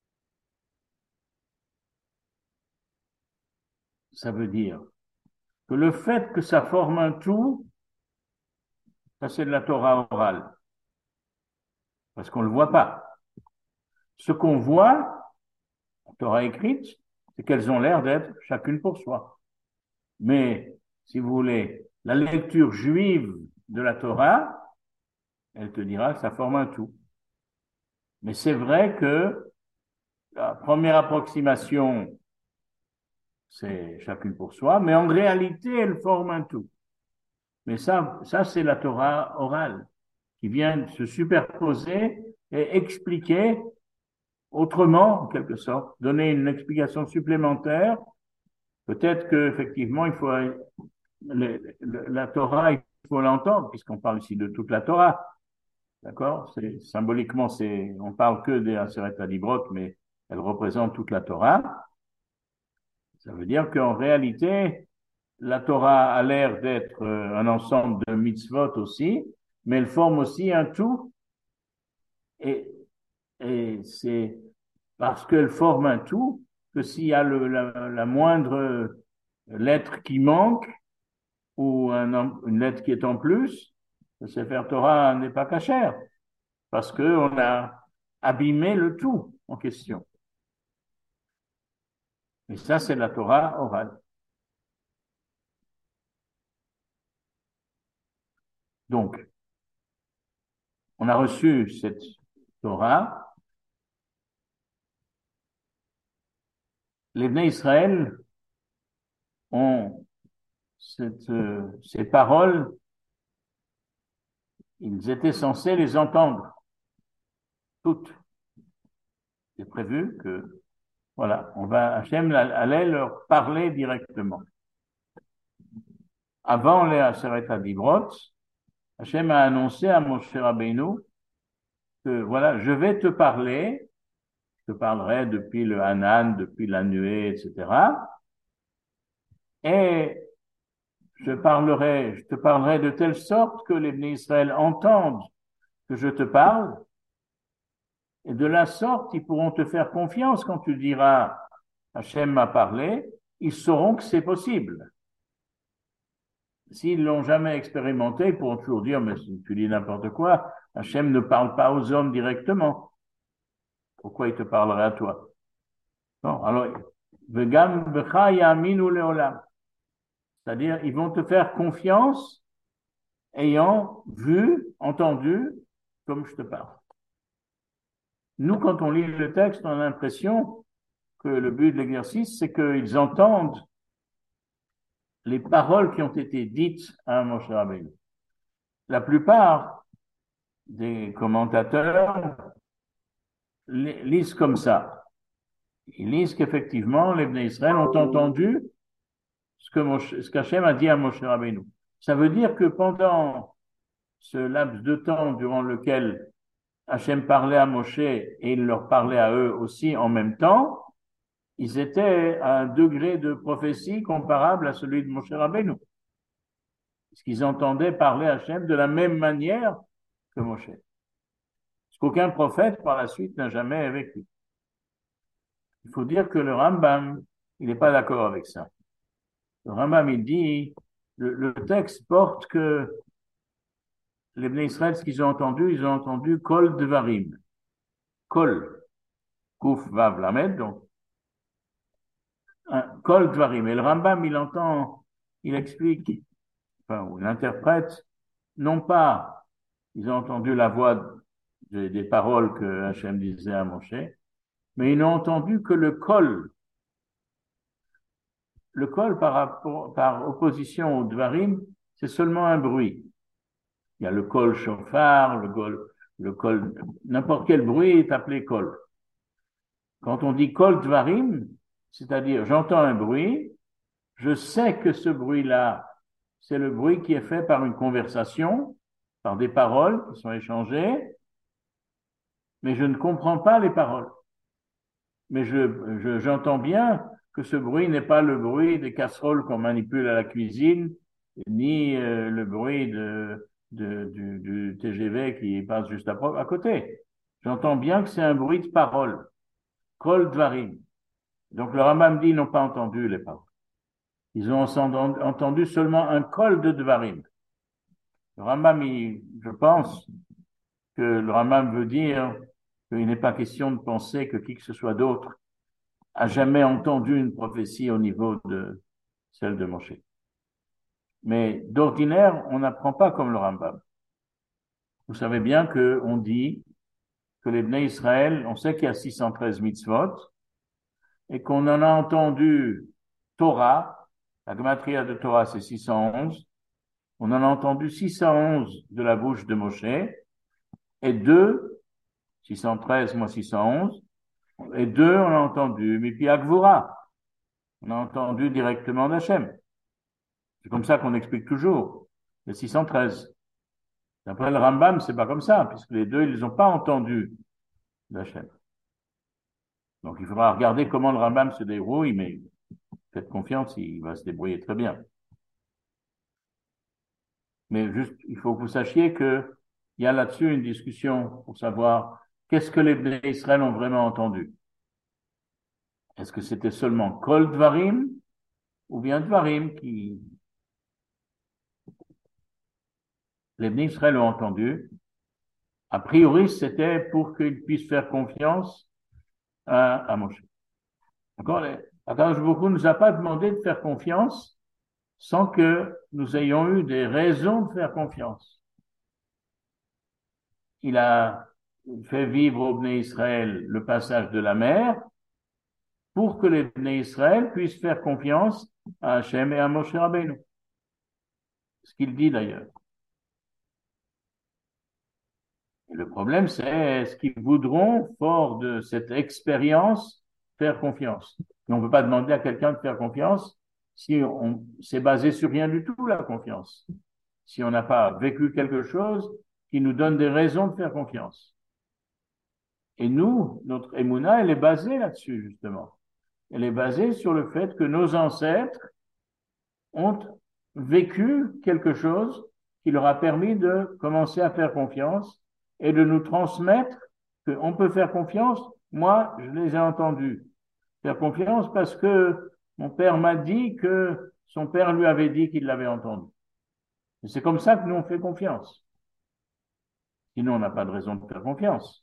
Ça veut dire que le fait que ça forme un tout, ça c'est de la Torah orale, parce qu'on ne le voit pas. Ce qu'on voit, la Torah écrite, c'est qu'elles ont l'air d'être chacune pour soi. Mais, si vous voulez, la lecture juive de la Torah, elle te dira que ça forme un tout. Mais c'est vrai que la première approximation, c'est chacune pour soi, mais en réalité, elles forment un tout. Mais ça, ça c'est la Torah orale qui vient se superposer et expliquer autrement, en quelque sorte, donner une explication supplémentaire. Peut-être qu'effectivement, il faut le, le, la Torah, il faut l'entendre, puisqu'on parle ici de toute la Torah. D'accord? C'est, symboliquement, c'est, on parle que des Aseret HaDibrot, mais elle représente toute la Torah. Ça veut dire qu'en réalité, la Torah a l'air d'être un ensemble de mitzvot aussi, mais elle forme aussi un tout. Et, et c'est parce qu'elle forme un tout que s'il y a le, la, la moindre lettre qui manque ou un, une lettre qui est en plus, le Sefer Torah n'est pas cachère parce qu'on a abîmé le tout en question. Et ça, c'est la Torah orale. Donc, on a reçu cette Torah. Les Bnei Israël ont cette, euh, ces paroles, ils étaient censés les entendre toutes. C'est prévu que, voilà, on va, Hachem allait leur parler directement. Avant les Aseret HaDibrot, Hachem a annoncé à Moshe Rabbeinu que, voilà, je vais te parler, je te parlerai depuis le Hanan, depuis la nuée, et cetera. Et je parlerai, je te parlerai de telle sorte que les Bnei Israël entendent que je te parle, et de la sorte, ils pourront te faire confiance quand tu diras Hachem m'a parlé, ils sauront que c'est possible. S'ils l'ont jamais expérimenté, ils pourront toujours dire, mais si tu dis n'importe quoi, Hachem ne parle pas aux hommes directement. Pourquoi il te parlerait à toi? Bon, alors, Vegam Becha Yaminu Leolam. C'est-à-dire, ils vont te faire confiance ayant vu, entendu, comme je te parle. Nous, quand on lit le texte, on a l'impression que le but de l'exercice, c'est qu'ils entendent les paroles qui ont été dites à Moshe Rabbeinu. La plupart des commentateurs lisent comme ça. Ils lisent qu'effectivement, les Bnei Israël ont entendu ce que Moshe, ce qu'Hachem a dit à Moshe Rabbeinu. Ça veut dire que pendant ce laps de temps durant lequel Hachem parlait à Moshe et il leur parlait à eux aussi en même temps, ils étaient à un degré de prophétie comparable à celui de Moshe Rabbeinu. Parce qu'ils entendaient parler à Hachem de la même manière que Moshe. Parce qu'aucun prophète, par la suite, n'a jamais vécu. Il faut dire que le Rambam, il n'est pas d'accord avec ça. Le Rambam, il dit, le, le texte porte que les Bnei Israël, ce qu'ils ont entendu, ils ont entendu Kol Devarim. Kol, Kouf Vav Lamed, donc, Kol Devarim. Et le Rambam, il entend, il explique, enfin, ou il interprète, non pas, ils ont entendu la voix des, des paroles que Hachem disait à Moshe, mais ils n'ont entendu que le Kol. Le Kol, par, rapport, par opposition au Dvarim, c'est seulement un bruit. Il y a le Kol Shofar, le Kol, le Kol, n'importe quel bruit est appelé Kol. Quand on dit Kol Dvarim, c'est-à-dire j'entends un bruit, je sais que ce bruit-là, c'est le bruit qui est fait par une conversation, par des paroles qui sont échangées, mais je ne comprends pas les paroles. Mais je, je, j'entends bien que ce bruit n'est pas le bruit des casseroles qu'on manipule à la cuisine, ni euh, le bruit de, de, du, du T G V qui passe juste à, à côté. J'entends bien que c'est un bruit de parole. Kol Dvarim. Donc le Rambam dit, ils n'ont pas entendu les paroles. Ils ont entendu seulement un Kol de Dvarim. Le Rambam, il, je pense que le Rambam veut dire qu'il n'est pas question de penser que qui que ce soit d'autre a jamais entendu une prophétie au niveau de celle de Moshe. Mais d'ordinaire, on n'apprend pas comme le Rambam. Vous savez bien qu'on dit que les Bnei Israël, on sait qu'il y a six cent treize mitzvot, et qu'on en a entendu Torah, la gematria de Torah c'est six cent onze, On en a entendu six cent onze de la bouche de Moshe et deux, six cent treize moins six cent onze, et deux, on a entendu Mipi Agvura. On a entendu directement d'Hachem. C'est comme ça qu'on explique toujours les six cent treize. D'après le Rambam, c'est pas comme ça, puisque les deux, ils les ont pas entendus d'Hachem. Donc, il faudra regarder comment le Rambam se débrouille, mais faites confiance, il va se débrouiller très bien. Mais juste, il faut que vous sachiez que il y a là-dessus une discussion pour savoir qu'est-ce que les Bnei Israël ont vraiment entendu. Est-ce que c'était seulement Kol Dvarim ou bien Dvarim qui, les Bnei Israël ont entendu? A priori, c'était pour qu'ils puissent faire confiance à, à Moshe. D'accord? Akadosh Baruch Hu nous a pas demandé de faire confiance sans que nous ayons eu des raisons de faire confiance. Il a fait vivre au Bnei Israël le passage de la mer pour que les Bnei Israël puissent faire confiance à Hachem et à Moshe Rabbeinu. Ce qu'il dit d'ailleurs. Et le problème, c'est est-ce qu'ils voudront, fort de cette expérience, faire confiance. Et on ne peut pas demander à quelqu'un de faire confiance si on s'est basé sur rien du tout, la confiance. Si on n'a pas vécu quelque chose qui nous donne des raisons de faire confiance. Et nous, notre Emouna, elle est basée là-dessus, justement. Elle est basée sur le fait que nos ancêtres ont vécu quelque chose qui leur a permis de commencer à faire confiance et de nous transmettre qu'on peut faire confiance. Moi, je les ai entendus faire confiance parce que mon père m'a dit que son père lui avait dit qu'il l'avait entendu. Et c'est comme ça que nous on fait confiance. Sinon, on n'a pas de raison de faire confiance.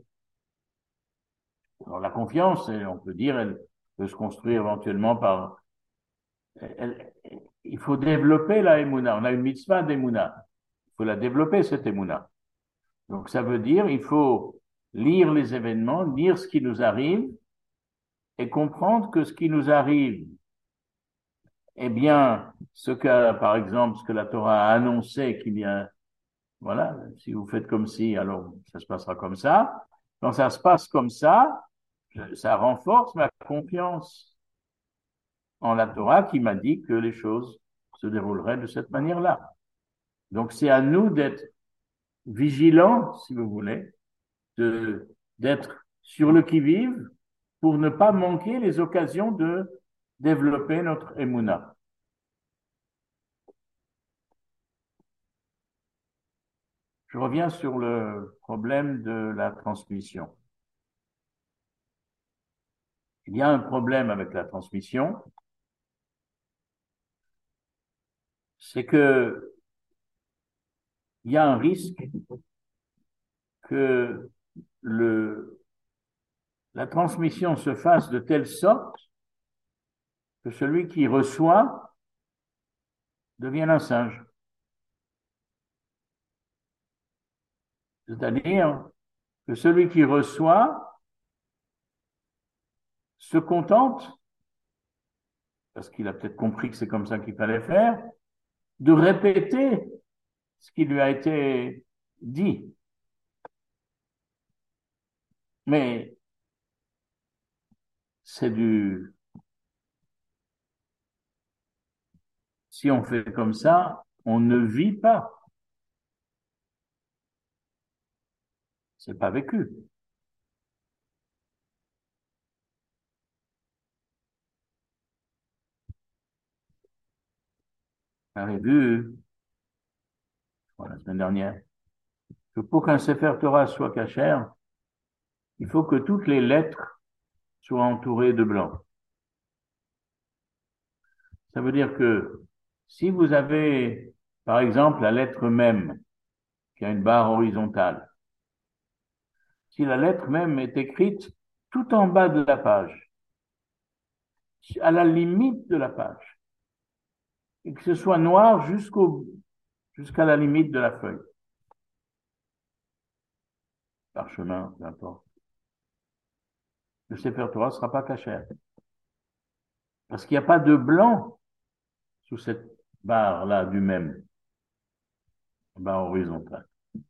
Alors, la confiance, on peut dire, elle peut se construire éventuellement par... Elle, il faut développer la émouna. On a une mitzvah d'émouna. Il faut la développer, cette émouna. Donc, ça veut dire, il faut lire les événements, lire ce qui nous arrive et comprendre que ce qui nous arrive, eh bien, ce que, par exemple, ce que la Torah a annoncé qu'il y a, voilà, si vous faites comme si, alors ça se passera comme ça. Quand ça se passe comme ça, ça renforce ma confiance en la Torah qui m'a dit que les choses se dérouleraient de cette manière-là. Donc, c'est à nous d'être vigilants, si vous voulez, de, d'être sur le qui-vive pour ne pas manquer les occasions de développer notre émouna. Je reviens sur le problème de la transmission. Il y a un problème avec la transmission, c'est que il y a un risque que le, la transmission se fasse de telle sorte que celui qui reçoit devienne un singe. C'est-à-dire que celui qui reçoit se contente, parce qu'il a peut-être compris que c'est comme ça qu'il fallait faire, de répéter ce qui lui a été dit. Mais c'est du... Si on fait comme ça, on ne vit pas. C'est pas vécu. On avait vu, voilà, la semaine dernière, que pour qu'un Sefer Torah soit cachère, il faut que toutes les lettres soient entourées de blanc. Ça veut dire que si vous avez, par exemple, la lettre même, qui a une barre horizontale, si la lettre même est écrite tout en bas de la page, à la limite de la page, et que ce soit noir jusqu'au, jusqu'à la limite de la feuille, parchemin, peu importe, le Sefer Torah ne sera pas cachère. Parce qu'il n'y a pas de blanc sous cette barre-là du même. barre horizontale.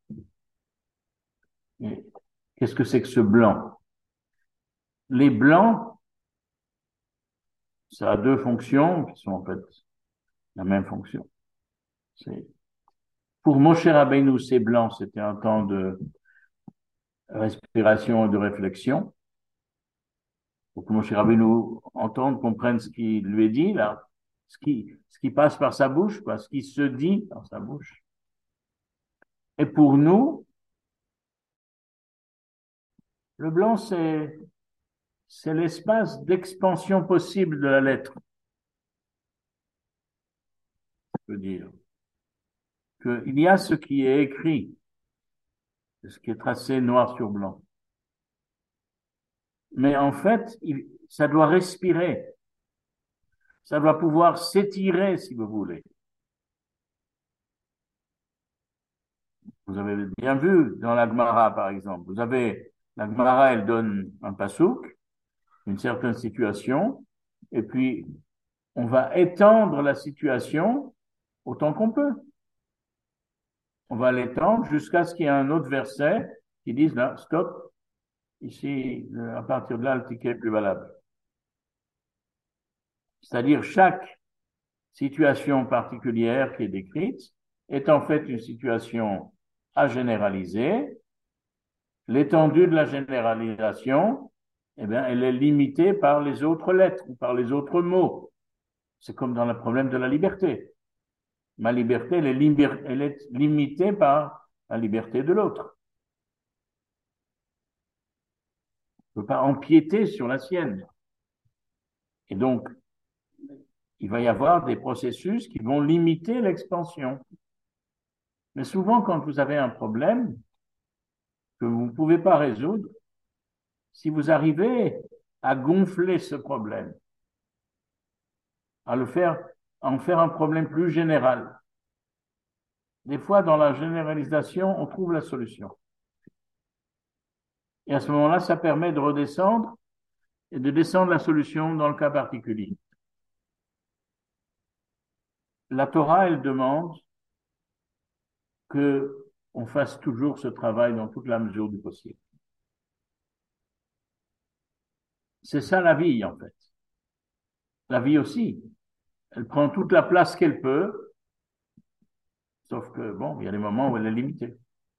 Et qu'est-ce que c'est que ce blanc? Les blancs, ça a deux fonctions qui sont en fait la même fonction. C'est, pour Moshe Rabbeinu, ces blancs, c'était un temps de respiration et de réflexion. Pour que Moshe Rabbeinu entende, comprenne ce qu'il lui est dit, là, ce qui, ce qui passe par sa bouche, quoi, ce qui se dit dans sa bouche. Et pour nous, le blanc, c'est, c'est l'espace d'expansion possible de la lettre. Je veux dire qu'il y a ce qui est écrit, ce qui est tracé noir sur blanc. Mais en fait, il, ça doit respirer. Ça doit pouvoir s'étirer, si vous voulez. Vous avez bien vu dans la Gemara, par exemple. Vous avez, la Gemara, elle donne un pasouk, une certaine situation, et puis on va étendre la situation autant qu'on peut. On va l'étendre jusqu'à ce qu'il y ait un autre verset qui dise là, stop, ici, à partir de là, le ticket est plus valable. C'est-à-dire chaque situation particulière qui est décrite est en fait une situation à généraliser. L'étendue de la généralisation, eh bien, elle est limitée par les autres lettres ou par les autres mots. C'est comme dans le problème de la liberté. Ma liberté, elle est, liber- elle est limitée par la liberté de l'autre. Je ne peux pas empiéter sur la sienne. Et donc, il va y avoir des processus qui vont limiter l'expansion. Mais souvent, quand vous avez un problème que vous ne pouvez pas résoudre, si vous arrivez à gonfler ce problème, à le faire, à en faire un problème plus général, des fois, dans la généralisation, on trouve la solution. Et à ce moment-là, ça permet de redescendre et de descendre la solution dans le cas particulier. La Torah, elle demande que on fasse toujours ce travail dans toute la mesure du possible. C'est ça la vie, en fait. La vie aussi. Elle prend toute la place qu'elle peut, sauf que, bon, il y a des moments où elle est limitée.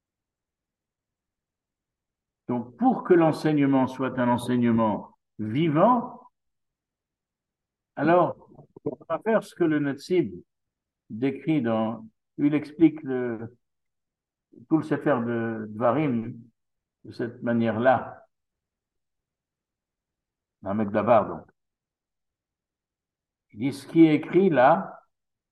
Donc, pour que l'enseignement soit un enseignement vivant, alors, on va faire ce que le Netzib décrit dans, il explique le, tout le Sefer de Dvarim de cette manière-là, un mec d'Abar, donc. Il dit, ce qui est écrit là,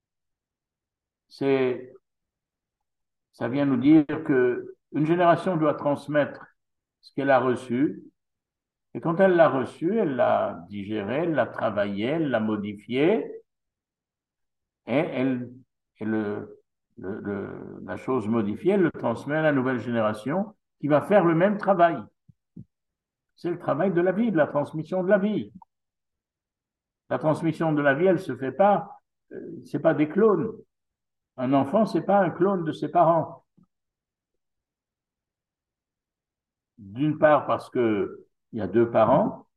c'est, ça vient nous dire que une génération doit transmettre ce qu'elle a reçu, et quand elle l'a reçu, elle l'a digéré, elle l'a travaillé, elle l'a modifié, et elle, et le, le, le, la chose modifiée, elle le transmet à la nouvelle génération qui va faire le même travail. C'est le travail de la vie, de la transmission de la vie. La transmission de la vie, elle se fait pas, euh, c'est pas des clones. Un enfant, c'est pas un clone de ses parents. D'une part parce que il y a deux parents,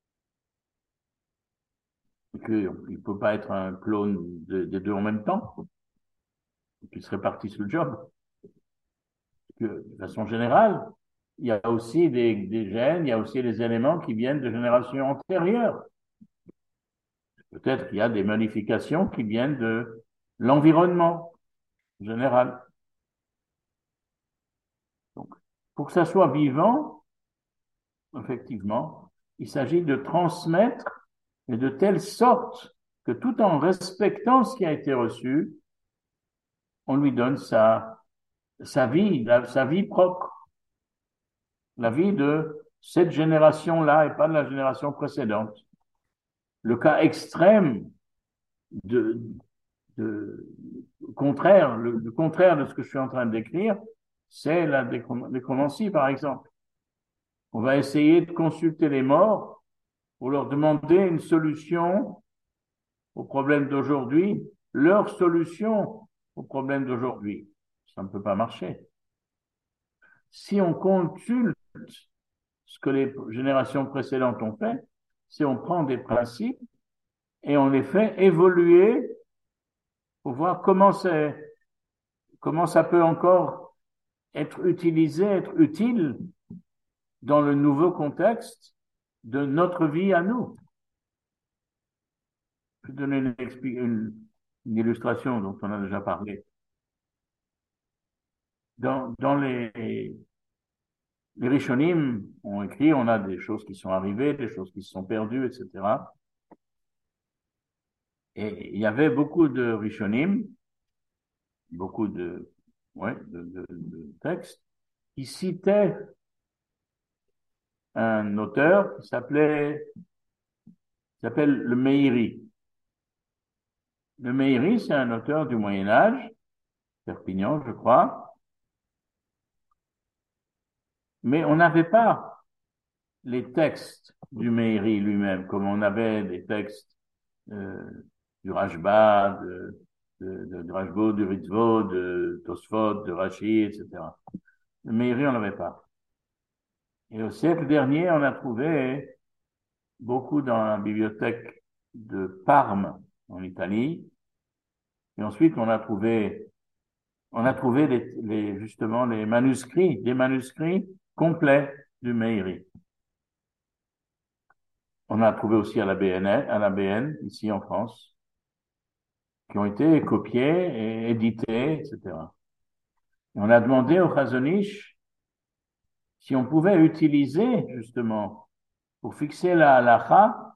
et qu'il ne peut pas être un clone des de deux en même temps, qui se répartissent le job. Que, de façon générale, il y a aussi des, des gènes, il y a aussi des éléments qui viennent de générations antérieures. Peut-être qu'il y a des modifications qui viennent de l'environnement général. Donc, pour que ça soit vivant, effectivement, il s'agit de transmettre, mais de telle sorte que tout en respectant ce qui a été reçu, on lui donne sa, sa vie, la, sa vie propre, la vie de cette génération-là et pas de la génération précédente. Le cas extrême de, de contraire, le, le contraire de ce que je suis en train de décrire, c'est la nécromancie, par exemple. On va essayer de consulter les morts pour leur demander une solution aux problèmes d'aujourd'hui, leur solution aux problèmes d'aujourd'hui. ça ne peut pas marcher. Si on consulte ce que les générations précédentes ont fait, c'est on prend des principes et on les fait évoluer pour voir comment c'est, comment ça peut encore être utilisé, être utile dans le nouveau contexte de notre vie à nous. Je vais donner une, une, une illustration dont on a déjà parlé. Dans, dans les, les Rishonim ont écrit, on a des choses qui sont arrivées, des choses qui se sont perdues, et cetera. Et il y avait beaucoup de Rishonim, beaucoup de, ouais, de, de, de textes, qui citaient un auteur qui s'appelait, qui s'appelle le Meiri. Le Meiri, c'est un auteur du Moyen-Âge, Perpignan, je crois, mais on n'avait pas les textes du Meiri lui-même, comme on avait des textes euh, du Rashba, de, de, de, de Rashbo, du Ritzvo, de Tosfot, de Rashi, et cetera. Le Meiri, on n'avait pas. Et au siècle dernier, on a trouvé beaucoup dans la bibliothèque de Parme, en Italie. Et ensuite, on a trouvé, on a trouvé les, les, justement les manuscrits, des manuscrits complets du Meiri. On a trouvé aussi à la B N, à la B N, ici en France, qui ont été copiés et édités, et cetera. Et on a demandé au Chazon Ish si on pouvait utiliser, justement, pour fixer la halakha,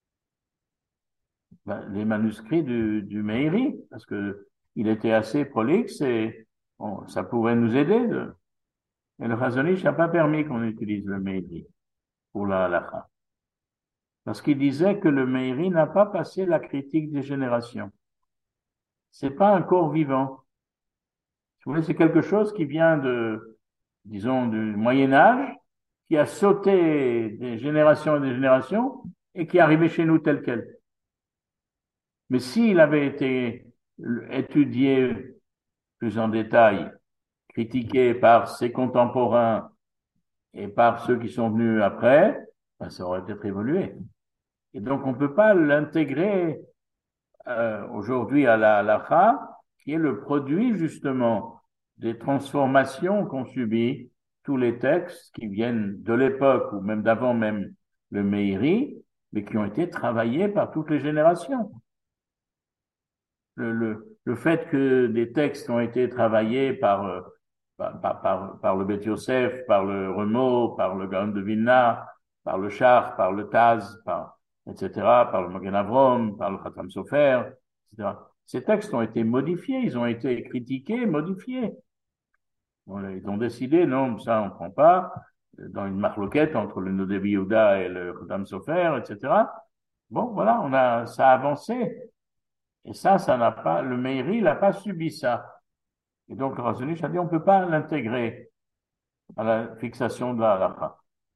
ben, les manuscrits du, du Meiri, parce que il était assez prolixe et bon, ça pouvait nous aider. De... Et le Chazon Ish n'a pas permis qu'on utilise le Meiri pour la halakha. Parce qu'il disait que le Meiri n'a pas passé la critique des générations. C'est pas un corps vivant. Si vous voulez, c'est quelque chose qui vient de, disons, du Moyen-Âge, qui a sauté des générations et des générations et qui est arrivé chez nous tel quel. Mais s'il avait été étudié plus en détail, critiqué par ses contemporains et par ceux qui sont venus après, ben ça aurait peut-être évolué. Et donc, on ne peut pas l'intégrer euh, aujourd'hui à la halakha, qui est le produit justement des transformations qu'ont subi tous les textes qui viennent de l'époque ou même d'avant même le Meiri, mais qui ont été travaillés par toutes les générations. Le, le, le fait que des textes ont été travaillés par, euh, par, par, par, par le Beth Yosef, par le Remo, par le Gaon de Vilna, par le Char, par le Taz, par, et cetera, par le Magen Avrom, par le Khatam Sofer, et cetera. Ces textes ont été modifiés, ils ont été critiqués, modifiés. Voilà, ils ont décidé, non, ça on ne prend pas, dans une marloquette entre le Nodevi Yehuda et le Khatam Sofer, et cetera. Bon, voilà, on a, ça a avancé. Et ça, ça n'a pas, le Meiri, il n'a pas subi ça. Et donc, le Chazon Ish a dit, on ne peut pas l'intégrer à la fixation de la halakha.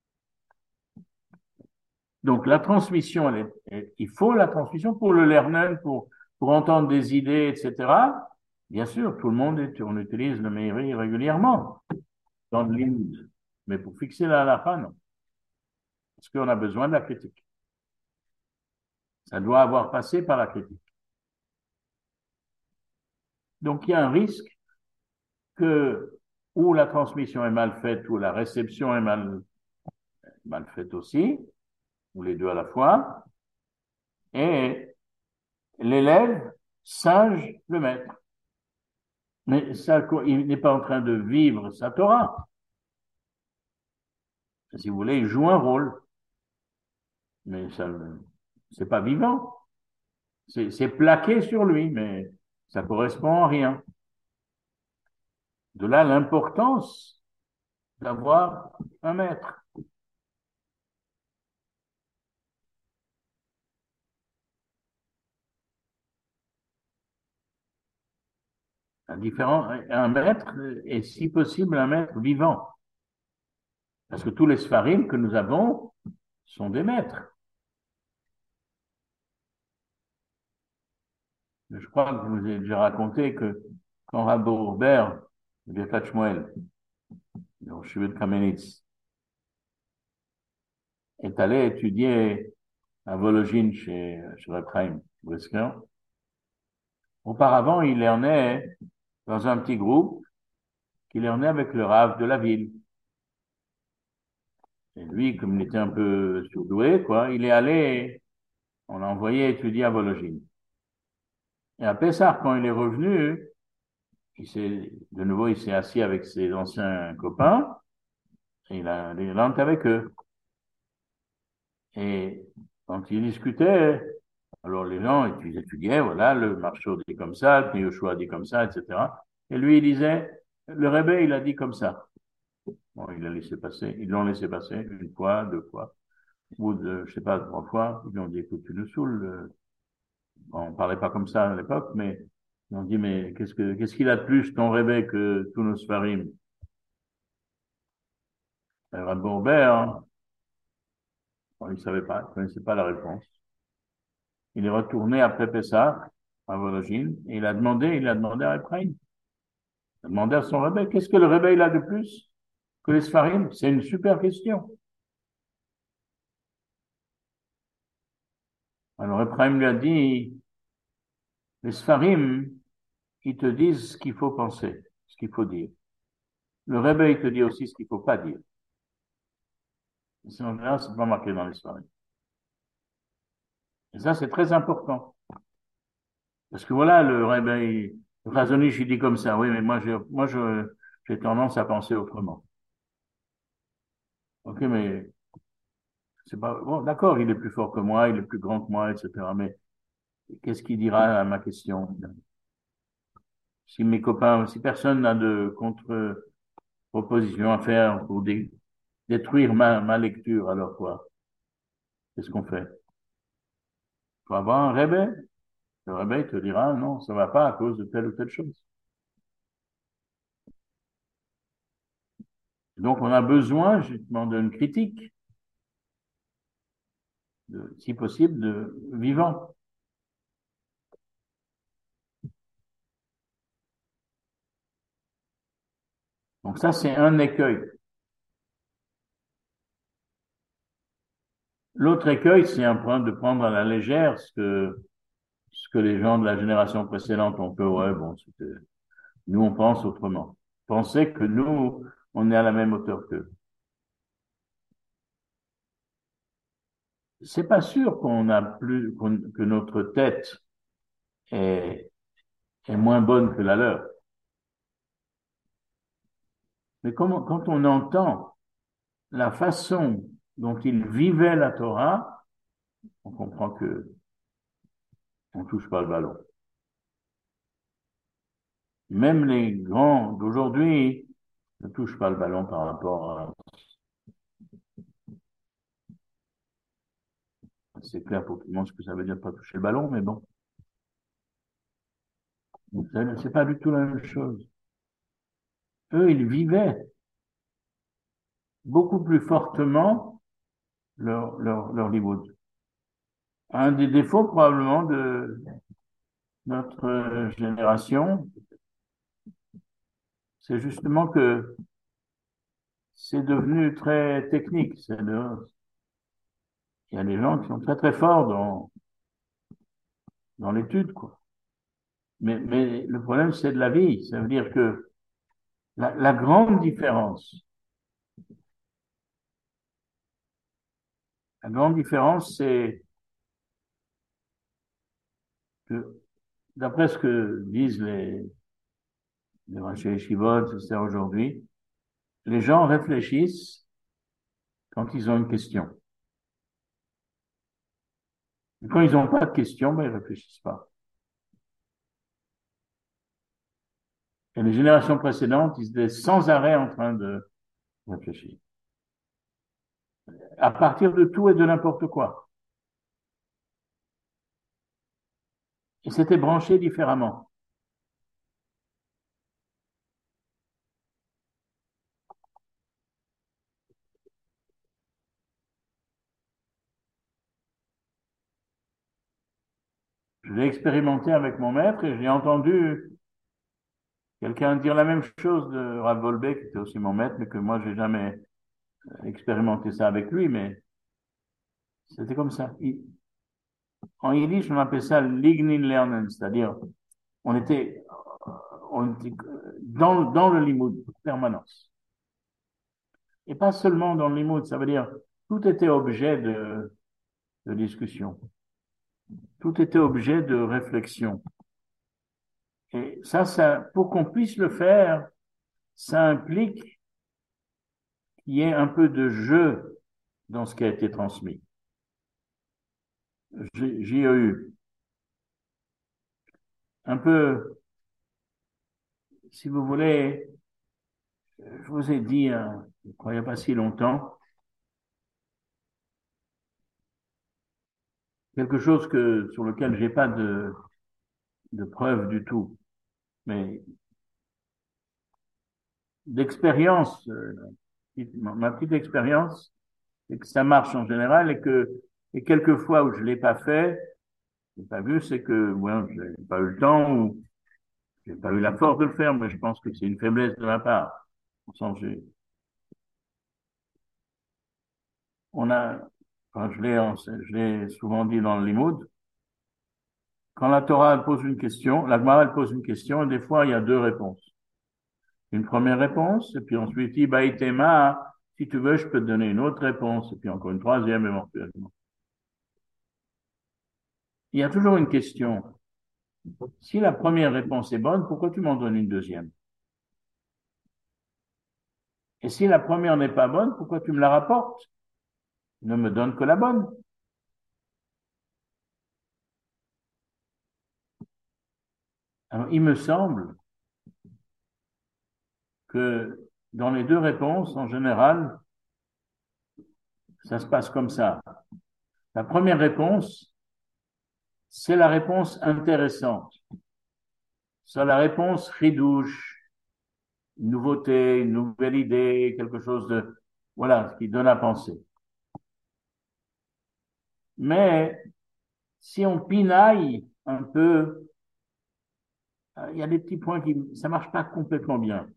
Donc, la transmission, elle est, il faut la transmission pour le lernen, pour, pour entendre des idées, et cetera. Bien sûr, tout le monde, est, on utilise le Meiri régulièrement dans le limud. Mais pour fixer la halakha, non. Parce qu'on a besoin de la critique. Ça doit avoir passé par la critique. Donc, il y a un risque que ou la transmission est mal faite, ou la réception est mal, mal faite aussi, ou les deux à la fois, et l'élève singe le maître. Mais ça, il n'est pas en train de vivre sa Torah. Si vous voulez, il joue un rôle, mais ça, c'est pas vivant. C'est, c'est plaqué sur lui, mais ça correspond à rien. De là l'importance d'avoir un maître. Un, différent, un maître, et si possible un maître vivant. Parce que tous les sfarim que nous avons sont des maîtres. Je crois que je vous ai déjà raconté que quand Rabbi Robert Birkat Shmuel, au Shiur de Kamenitz, est allé étudier à Vologine chez, chez Reb Chaim Brisker. Auparavant, il en est dans un petit groupe qu'il en est avec le Rav de la ville. Et lui, comme il était un peu surdoué, quoi, il est allé, on l'a envoyé étudier à Vologine. Et à Pessah, quand il est revenu, il s'est, de nouveau, il s'est assis avec ses anciens copains, et il a, il rentre avec eux. Et quand ils discutaient, alors les gens, ils étudiaient, voilà, le Marchaud dit comme ça, le Yoshua dit comme ça, et cetera. Et lui, il disait, le Rebbe, il a dit comme ça. Bon, il a laissé passer, ils l'ont laissé passer une fois, deux fois, ou de, je sais pas, trois fois. Ils lui ont dit, écoute, tu nous saoules. Bon, on parlait pas comme ça à l'époque, mais ils ont dit, mais qu'est-ce que, qu'est-ce qu'il a de plus, ton Rebbe, que tous nos Sfarim? Rabbi Robert, hein, bon, il savait pas, il connaissait pas la réponse. Il est retourné après Pessah, à Vologine, et il a demandé, il a demandé à Ephraim. Il a demandé à son Rebbe, qu'est-ce que le Rebbe, il a de plus que les Sfarim? C'est une super question. Alors Ephraim lui a dit, les Sfarim, ils te disent ce qu'il faut penser, ce qu'il faut dire. Le Rebbe, il te dit aussi ce qu'il faut pas dire. Et en général, c'est pas marqué dans les Sfarim. Et ça, c'est très important. Parce que voilà, le Rebbe, il, le Razonich, il dit comme ça, oui, mais moi, je, moi, je, j'ai tendance à penser autrement. Ok, mais c'est pas, bon, d'accord, il est plus fort que moi, il est plus grand que moi, et cetera. Mais qu'est-ce qu'il dira à ma question? Si mes copains, si personne n'a de contre-proposition à faire pour dé- détruire ma, ma lecture, alors quoi? Qu'est-ce qu'on fait? Faut avoir un réveil. Le réveil te dira, non, ça va pas à cause de telle ou telle chose. Donc, on a besoin, justement, d'une critique, de, si possible, de vivant. Donc, ça, c'est un écueil. L'autre écueil, c'est un point de prendre à la légère ce que, ce que les gens de la génération précédente ont fait. Ouais, bon, c'était, nous, on pense autrement. Penser que nous, on est à la même hauteur qu'eux. C'est pas sûr qu'on a plus, qu'on- que notre tête est, est moins bonne que la leur. Mais comment, quand on entend la façon dont ils vivaient la Torah, on comprend que on touche pas le ballon. Même les grands d'aujourd'hui ne touchent pas le ballon par rapport à, c'est clair pour tout le monde ce que ça veut dire pas toucher le ballon, mais bon, c'est pas du tout la même chose. Eux, ils vivaient beaucoup plus fortement leur, leur, leur niveau. Un des défauts probablement de notre génération, c'est justement que c'est devenu très technique. C'est de- il y a des gens qui sont très très forts dans, dans l'étude, quoi. Mais, mais le problème, c'est de la vie. Ça veut dire que la, la grande différence, la grande différence, c'est que, d'après ce que disent les, les Rashi Yeshivot, et cetera aujourd'hui, les gens réfléchissent quand ils ont une question. Et quand ils n'ont pas de question, ben, ils réfléchissent pas. Et les générations précédentes, ils étaient sans arrêt en train de réfléchir. À partir de tout et de n'importe quoi. Et c'était branché différemment. Je l'ai expérimenté avec mon maître et j'ai entendu quelqu'un dire la même chose de Rav Wolbe, qui était aussi mon maître, mais que moi, j'ai jamais expérimenté ça avec lui, mais c'était comme ça. Il- en yiddish, on appelle ça lignin lernen, c'est-à-dire, on était, on était dans, dans le limoud, en permanence. Et pas seulement dans le limoud, ça veut dire, tout était objet de, de discussion. Tout était objet de réflexion. Et ça, ça, pour qu'on puisse le faire, ça implique qu'il y ait un peu de jeu dans ce qui a été transmis. J'y ai eu un peu, si vous voulez, je vous ai dit, hein, je crois il n'y a pas si longtemps, quelque chose que, sur lequel j'ai pas de, de preuve du tout, mais d'expérience, euh, ma petite expérience, c'est que ça marche en général et que, et quelques fois où je l'ai pas fait, j'ai pas vu, c'est que, ouais, j'ai pas eu le temps ou j'ai pas eu la force de le faire, mais je pense que c'est une faiblesse de ma part. Sans, j'ai- On a, enfin, je l'ai, je l'ai souvent dit dans le Limoud, quand la Torah elle pose une question, la Gemara elle pose une question, et des fois il y a deux réponses. Une première réponse, et puis ensuite il dit, bah, itema, si tu veux, je peux te donner une autre réponse, et puis encore une troisième éventuellement. Il y a toujours une question. Si la première réponse est bonne, pourquoi tu m'en donnes une deuxième? Et si la première n'est pas bonne, pourquoi tu me la rapportes? Ne me donne que la bonne. Alors, il me semble que dans les deux réponses, en général, ça se passe comme ça. La première réponse, c'est la réponse intéressante. C'est la réponse ridouche, une nouveauté, une nouvelle idée, quelque chose de, voilà, ce qui donne à penser. Mais si on pinaille un peu, il y a des petits points qui, ça marche pas complètement bien.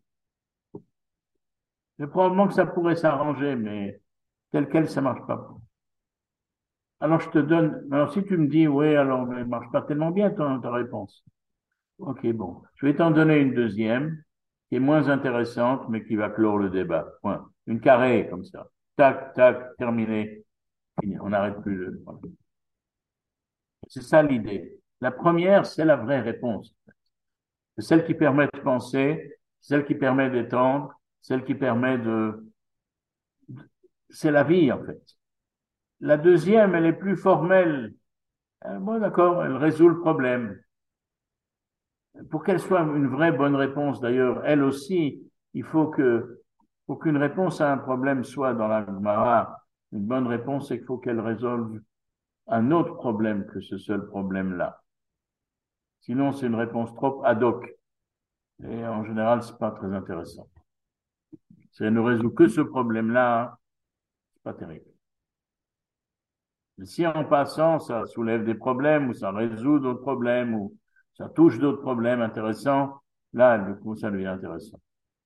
Mais probablement que ça pourrait s'arranger, mais tel quel, ça marche pas. Alors je te donne, alors si tu me dis, oui, alors, mais marche pas tellement bien ton, ta réponse. Ok, bon. Je vais t'en donner une deuxième, qui est moins intéressante, mais qui va clore le débat. Point. Une carrée, comme ça. Tac, tac, terminé. Fini. On n'arrête plus le, voilà. C'est ça l'idée. La première, c'est la vraie réponse. C'est celle qui permet de penser, celle qui permet d'étendre, celle qui permet de, c'est la vie, en fait. La deuxième, elle est plus formelle. Euh, bon, d'accord, elle résout le problème. Pour qu'elle soit une vraie bonne réponse, d'ailleurs, elle aussi, il faut que, pour qu'une réponse à un problème soit dans la Gemara, une bonne réponse, c'est qu'il faut qu'elle résolve un autre problème que ce seul problème-là. Sinon, c'est une réponse trop ad hoc. Et en général, c'est pas très intéressant. Si elle ne résout que ce problème-là, c'est pas terrible. Mais si en passant, ça soulève des problèmes, ou ça résout d'autres problèmes, ou ça touche d'autres problèmes intéressants, là, du coup, ça devient intéressant.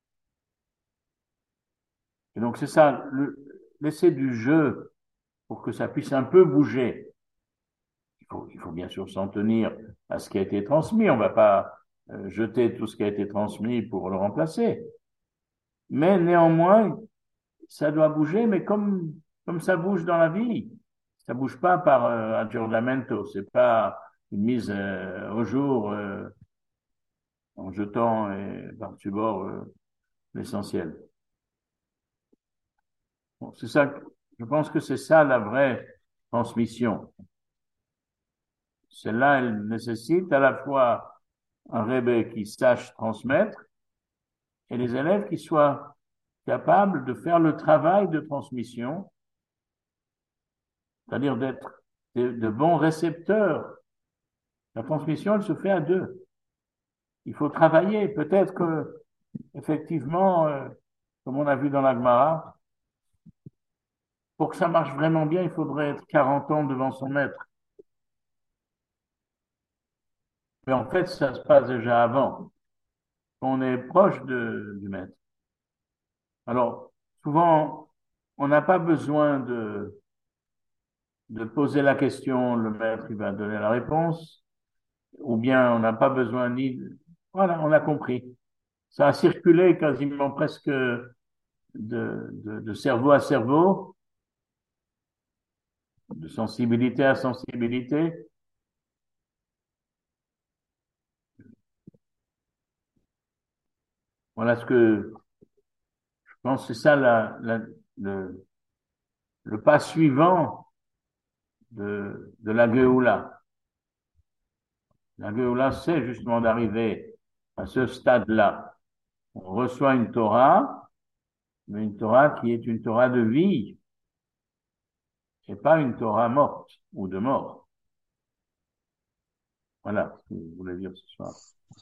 Et donc, c'est ça, le, laisser du jeu pour que ça puisse un peu bouger. Il faut, il faut bien sûr s'en tenir à ce qui a été transmis. On ne va pas euh, jeter tout ce qui a été transmis pour le remplacer. Mais néanmoins, ça doit bouger, mais comme, comme ça bouge dans la vie. Ça bouge pas par euh, aggiornamento. C'est pas une mise euh, au jour euh, en jetant euh, par-dessus bord euh, l'essentiel. Bon, c'est ça, je pense que c'est ça la vraie transmission. Celle-là, elle nécessite à la fois un rebbe qui sache transmettre et les élèves qui soient capables de faire le travail de transmission, c'est-à-dire d'être de, de bons récepteurs. La transmission, elle se fait à deux. Il faut travailler. Peut-être que, effectivement, euh, comme on a vu dans la Gemara, pour que ça marche vraiment bien, il faudrait être quarante ans devant son maître. Mais en fait, ça se passe déjà avant. qu'on est proche de, du maître. Alors, souvent, on n'a pas besoin de, de poser la question, le maître, il va donner la réponse, ou bien on n'a pas besoin ni de... Voilà, on a compris. Ça a circulé quasiment presque de, de, de cerveau à cerveau, de sensibilité à sensibilité. Voilà ce que je pense, c'est ça la, la, le, le pas suivant de, de la Géoula. La Géoula, c'est justement d'arriver à ce stade-là. On reçoit une Torah, mais une Torah qui est une Torah de vie, et pas une Torah morte ou de mort. Voilà ce que je voulais dire ce soir.